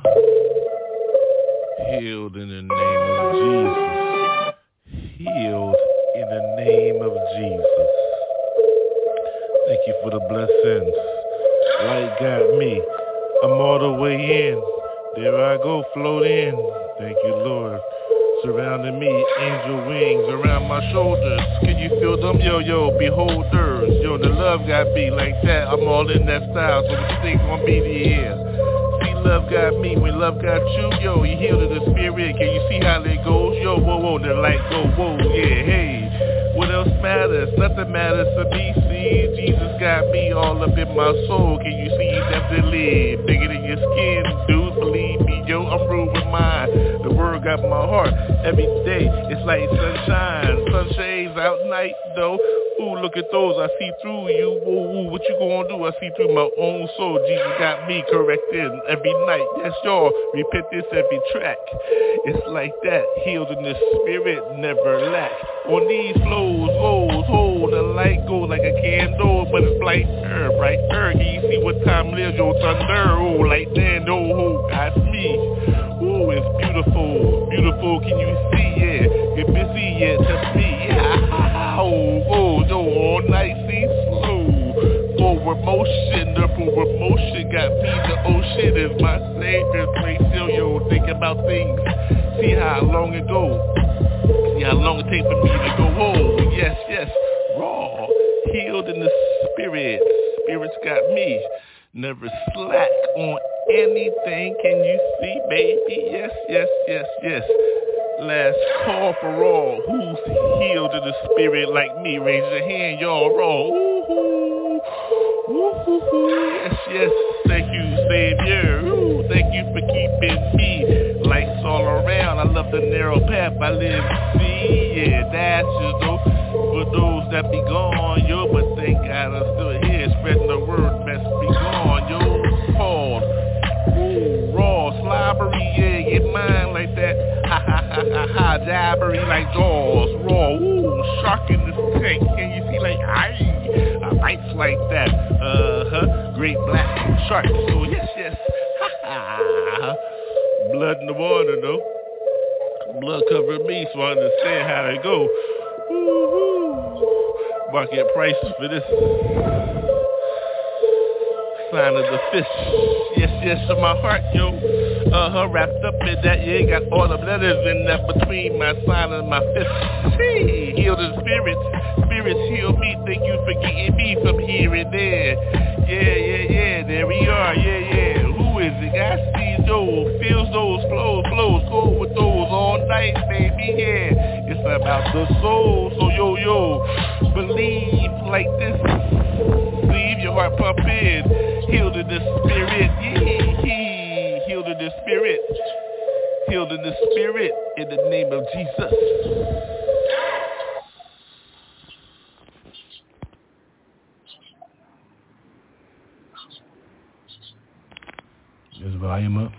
Healed in the name of Jesus. Healed in the name of Jesus. Thank you for the blessings. Light got me. I'm all the way in. There I go, float in. Thank you, Lord. Surrounding me, angel wings around my shoulders. Can you feel them? Yo, yo, beholders. Yo, the love got me like that. I'm all in that style. So what you think gonna be the air? Love got me, when love got you, yo, you healed in the spirit, can you see how it goes? Yo, whoa, whoa, the light go, whoa, yeah, hey, what else matters? Nothing matters to me, see, Jesus got me all up in my soul, can you see, definitely, bigger than your skin, dude, believe me, yo, I'm rude with mine, the word got my heart, every day, it's like sunshine, sun shades out night, though, ooh, look at those, I see through you, ooh, ooh, what you gonna do, I see through my own soul, Jesus got me corrected every night, yes, y'all, repent this every track, it's like that, healed in the spirit, never lack, on these flows, goes, hold, the light goes like a candle, but it's brighter, brighter, can you see what time it is, yo, thunder, oh, like that, oh, oh, got me, ooh, it's beautiful, beautiful, can you see, yeah, get busy, yeah, touch me, yeah, oh, oh, yo, all night, see, slow, go, emotion, the full emotion got me. The ocean is my savior place. Yo, yo, think about things. See how long it goes. See how long it takes for me to go home. Yes, yes, raw, healed in the spirit. Spirit's got me. Never slack on anything. Can you see, baby? Yes, yes, yes, yes. Last call for all who's healed in the spirit like me. Raise your hand, y'all. Raw. Ooh-hoo. Ooh-hoo-hoo. Yes, yes. Thank you, Savior. Ooh, thank you for keeping me. Lights all around. I love the narrow path I live. See, yeah, that's just those for those that be gone, yo. But thank God I'm still here, spreading the word. Best be gone, yo. Called. Ooh, raw, slobbery, yeah, get mine like that. Ha ha ha ha ha, jabbery like jaws. Raw, ooh, shark in this tank. Can you see like, aye, I bites like that. Uh-huh, great black shark. So yes, yes, ha ha. Blood in the water though. Blood covered me, so I understand how they go. Woo-hoo. Market price for this sign of the fish. Yes, yes, in my heart, yo. Uh-huh, wrapped up in that, yeah, got all the letters in that between my sign and my fist. See, heal the spirits. Spirits heal me. Thank you for getting me from here and there. Yeah, yeah, yeah, there we are. Yeah, yeah. Who is it? I see those, feels those, flows, flows. Go with those all night, baby, yeah. It's about the soul, so yo, yo. Believe like this. Leave your heart pump in. Healed in the spirit, yeah, healed in the spirit, healed in the spirit, in the name of Jesus. Is volume up?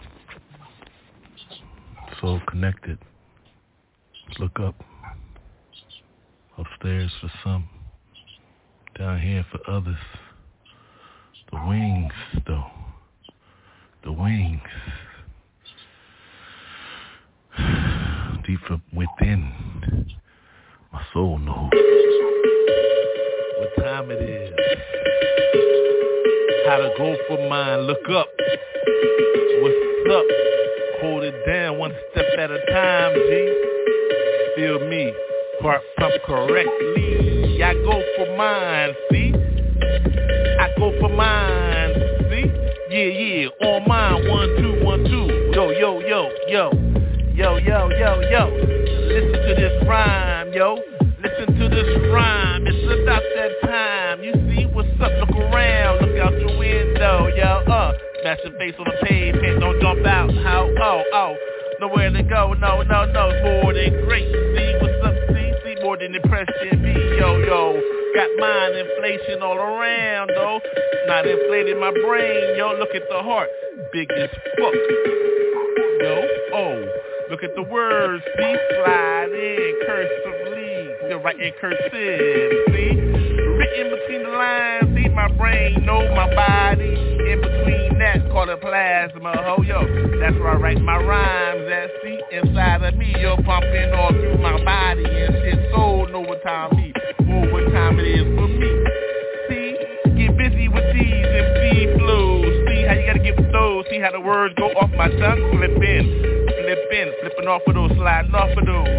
Soul connected. Look up. Upstairs for some, down here for others. The wings, though. The wings. Deep from within, my soul knows what time it is. How to go for mine. Look up. What's up? Hold it down one step at a time, G. Feel me. Heart pump correctly. I go for mine, see? I go for mine, see? Yeah, yeah, on mine, one, two, one, two. Yo, yo, yo, yo. Yo, yo, yo, yo. Listen to this rhyme, yo. Listen to this rhyme. It's about that time. You see what's up? Look around. Look out your window, yo. Uh, smash your face on the pavement. Don't jump out. How? Oh, oh. Nowhere to go. No, no, no. More than great. See what's up? See, see more than impression. Me, yo, yo. Got mine, inflation all around, though. Not inflating my brain, yo. Look at the heart, big as fuck. Yo, oh, look at the words, see? Slide in, cursively. You're writing cursive, see? Written between the lines, see? My brain, know my body. In between that, call it plasma, ho, yo. That's where I write my rhymes at, see? Inside of me, yo, pumping all through my body and shit. Soul know what time me. What time it is for me. See, get busy with these M C flows. See how you gotta get with those. See how the words go off my tongue. Flipping, flipping, flipping off of those, sliding off of those.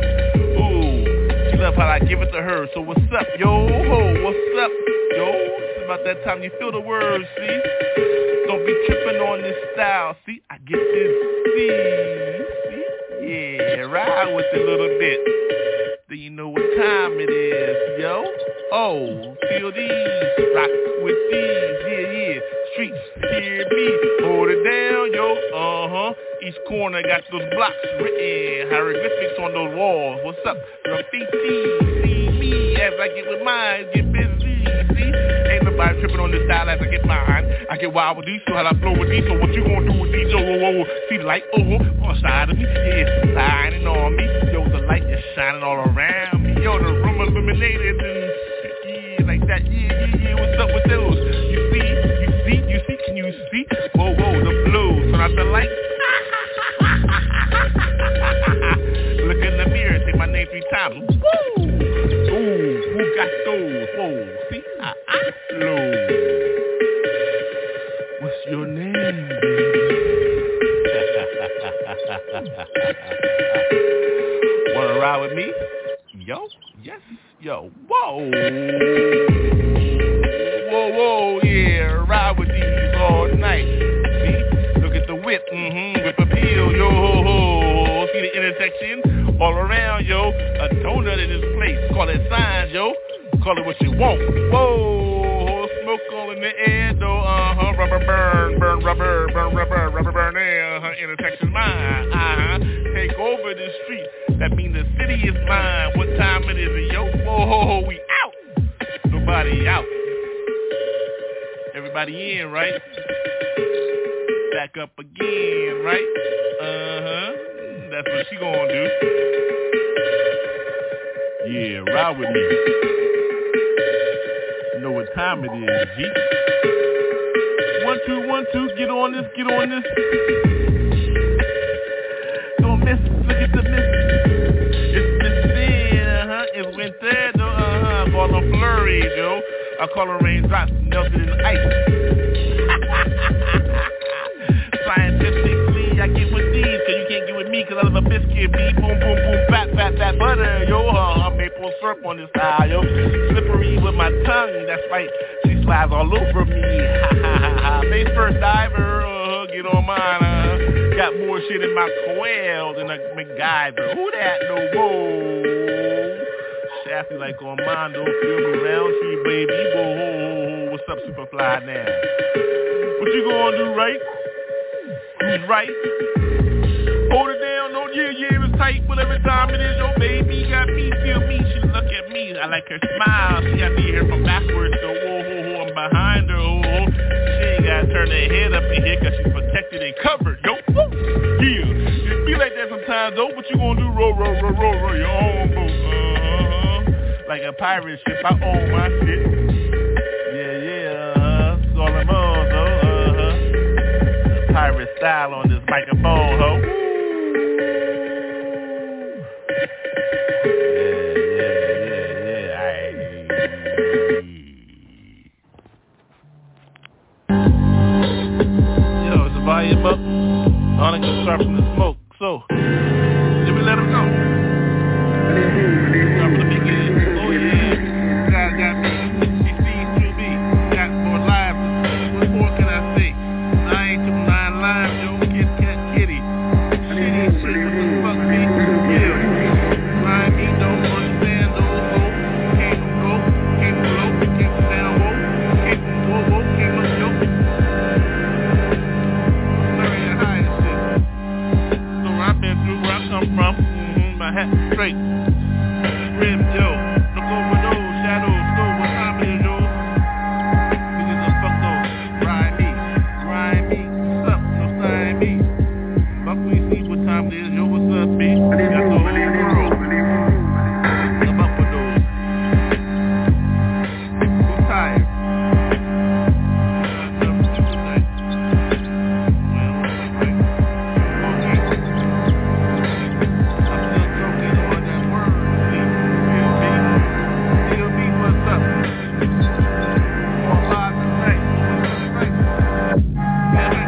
Ooh, she love how I give it to her. So what's up, yo? Ho, what's up, yo? It's about that time you feel the words. See, don't be tripping on this style. See, I get this. See, see, yeah, ride with it a little bit. Do you know what time it is, yo? Oh, feel these, rock with these, yeah, yeah. Streets hear me, hold it down, yo. Uh-huh. Each corner got those blocks written, hieroglyphics on those walls. What's up? Graffiti, see me as I get with mine, get busy, see? Ain't nobody tripping on this style as I get mine. I get wild with these, so how I flow with these. So what you gonna do with these? Oh, oh, oh. See the light, oh, oh, on the side of me, yeah, it's shining on me. Yo, the light is shining all around me. Yo, the room illuminated and yeah, like that. Yeah, yeah, yeah. What's up with those? You see, you see, you see, can you see? Whoa, whoa, the blues. Turn out the light. Look in the mirror, say my name three times. Woo! Ooh, who got those? Whoa, see, I, I flow. What's your name, baby? Wanna ride with me? Yo, yes, yo, whoa. Whoa, whoa, yeah, ride with these all night. See, look at the whip, mm-hmm, whip appeal, yo, ho, ho. See the intersection all around, yo. A donut in this place, call it signs, yo. Call it what you want. Whoa, smoke all in the air, though, uh-huh. Rubber burn, burn rubber, burn rubber, rubber burn air, uh-huh. Intersection mine, uh-huh. Take over the street. That means the city is mine. What time it is, yo? Whoa, we out. Nobody out. Everybody in, right? Back up again, right? Uh-huh. That's what she gonna do. Yeah, ride with me. You know what time it is, G. One, two, one, two, get on this, get on this. Don't miss, look at the miss. It's Mississippi, uh-huh, it's winter, though, uh-huh, call them flurries, yo. I call them raindrops melted in ice. Scientifically, I get with these, cause you can't get with me, cause I love a biscuit, be boom, boom, boom, fat, fat, fat butter, yo, uh, maple syrup on this side, yo. Slippery with my tongue, that's right, she slides all over me, ha, ha, ha, ha. Face first diver, uh, get on mine, uh, got more shit in my coil than a MacGyver, who that, no, whoa. Shafty like on Mondo, feel me round tree, baby, whoa, whoa, whoa, what's up, Superfly now? What you gonna do, right? Who's right? Hold it down, no, yeah, yeah, it's tight, but every time it is, yo, baby, got me, feel me, she look at me, I like her smile, she got me here from backwards, so whoa, whoa, whoa, I'm behind her, whoa, whoa, she ain't gotta turn her head up in here, cause she's protected and covered, yo, whoa, yeah, it be like that sometimes, though, what you gonna do, row, row, row, row, row, your own boat, uh-huh, like a pirate ship, I own my shit, yeah, yeah, uh-huh, it's all I'm on, though, uh-huh, pirate style on this microphone, ho. Yeah, yeah, yeah, yeah. Yo, is the volume up? I'm gonna start from the smoke. So, did we let him go? Start from the beginning. Oh yeah, God got me. He sees through me. Got more lives. What more can I say? Nine to nine lives, yo. Kit Kat Kitty. Shitty shit. What the fuck, me? Yeah. Rhyme me, don't understand those hoes. Came from low, came from low, came from down low, came from whoa, whoa, came up yo. Sorry, I high and shit. So I've been through where I come from. Mm-hmm, my hat straight. Rim, yo. Look over those shadows. Know what time it is, yo. Niggas just fuck those. Ride me, ride me. What's up? No sign me. Fuck we see what time it is, yo. What's up, B? Got the whole world. I'm up for those. Who's tired? I'm still tonight. Well, right. Okay. I'm still choking on that word. See? Feel me? Feel me? What's up? All live tonight. Right. Yeah, right.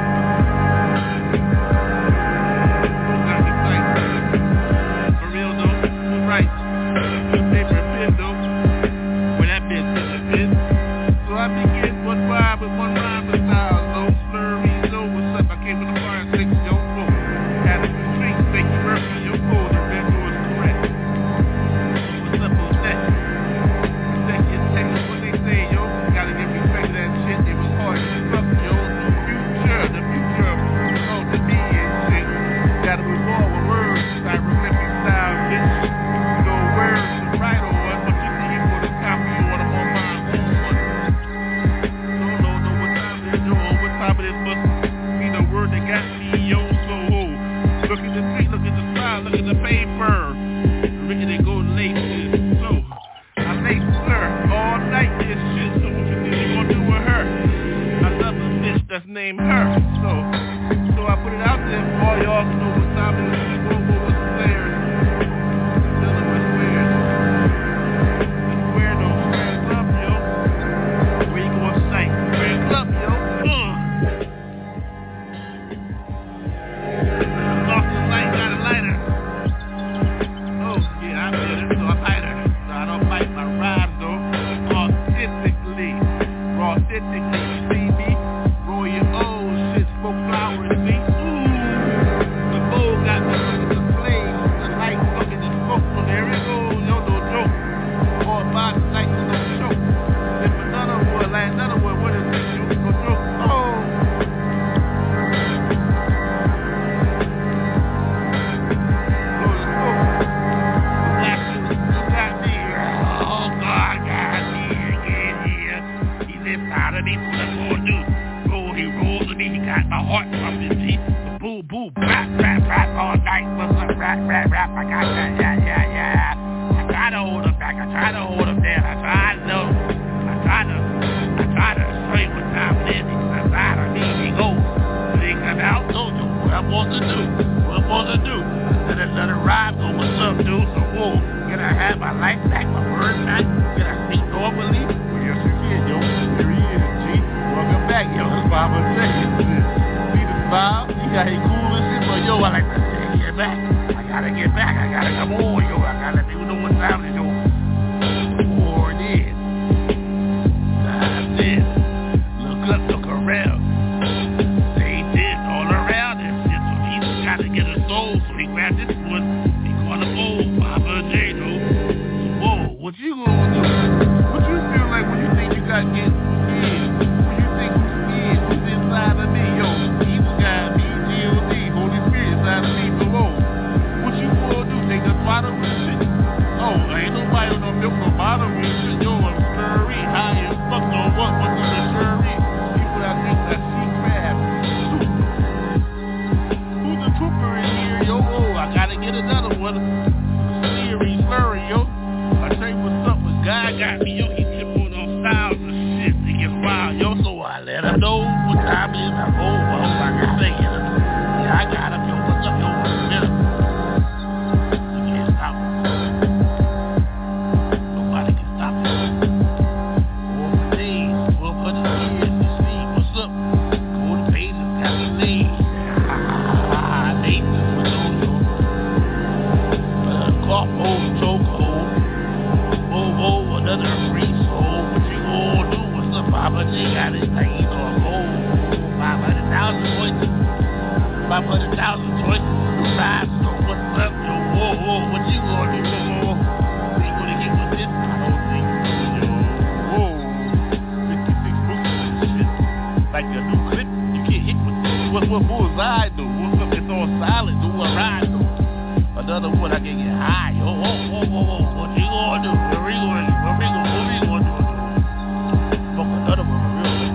Got me tight. For real though, who's right? Newspaper pin though. When that bitch in the pin. So I begin one vibe with one rhyme with style. Low slurry, know what's up. I came with the fire and six, yo, four. Had a few drinks, thank you, Murphy, yo, cool. The red door is correct. What's up, who's that? Second, second, what they say, yo. Gotta give respect to that shit. It was hard to fuck, yo. The future, the future of oh, to be and shit. Gotta revolve with words. Hieroglyphic style, bitch. No words to write on, but you need for the copy on them on my own one. No, no, no, what time it is, yo? What time it is must be the word that got me, yo, so ho. Look at the tree, look at the smile, look at the paper. Written in golden laces, so I lace her all night this shit, so what you think you gonna do with her? I love a bitch that's named her, so so I put it out there for all y'all to know what time it is. Go, go, what's the players? Tell them what's squares. The square don't squares up, yo. Where you going tonight? Squares up, yo. Uh. close to me, he got my heart pumping, G. The boo, boo, rap, rap, rap all night. What's up, rap, rap, rap? I got that, yeah, yeah, yeah. I try to hold him back, I try to hold him down, I try to know. I try to, I try to show you what time it is. He's inside of me, he goes. When he come out, don't do what I'm supposed to do. What I'm supposed to do. Let it, let it ride, go, what's up, dude? So, whoa, can I have my life back, my word back? Can I speak normally? Well, yes, you can, yo. Here he is, G. Welcome back, yo. That's why I'm gonna say it. See the smile? See how he cool and shit? But, yo, I like to say, get back. I gotta get back. I gotta come on, yo. I gotta let you know what time it is, yo. War it is. Time this. Look up, look around. Say this all around and shit. So he gotta get a soul. So he grabbed this one. He caught a bowl. Papa J, yo. Whoa, what you gonna do? What you feel like when you think you gotta get in? When you think who's in? Who's inside of me? Yo, evil guy, me, G O D, Holy Spirit inside of me. So, whoa, what you gonna do? Take a bottle of shit? Oh, ain't nobody on no milk no bottle of shit. Yo, I'm stirry, high as fuck on what? What's in the stirry? People that think that sea crab soup. Who's the trooper in here? Yo, oh, I gotta get another one. Slurry, slurry, yo. I tell you what's up, but God got me, yo. He tripping on styles and shit. He gets wild, yo. So I let him know what time it is. I go, I hope I can say it. Yeah, I got him, yo. What's up, yo? What's a minute? You can't stop it. Nobody can stop it. Four for days, four for the years. You see, what's up? Go to pages, got me laid. Ah, Nathan, what's on, yo? Uh, cough, hold, choke, hold. Oh, oh, another free soul. What you gonna do? What's up, Papa G? Got his thing on gold. five hundred thousand choices. five hundred thousand choices. New vibes. So what's up, yo? Whoa, whoa, what you gonna do? Whoa, whoa. You gonna get with this? I don't think so, yo. Whoa. fifty-six boosters and shit. Like a new clip. You get hit with this. What, what bullseye do? What's up? It's all silent. Do what ride do? Another one I can get high. Oh, oh, oh, oh, oh. What you gonna do? What we gonna do? What we gonna, what we gonna do? Fuck another one for real.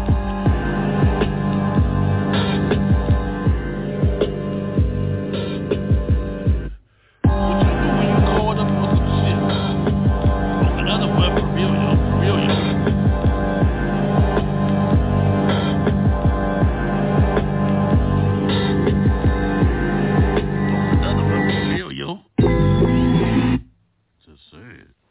What you do when you called up for some shit? Fuck another one for real, yo. For real, yo. Fuck another one for real, yo. Just say it.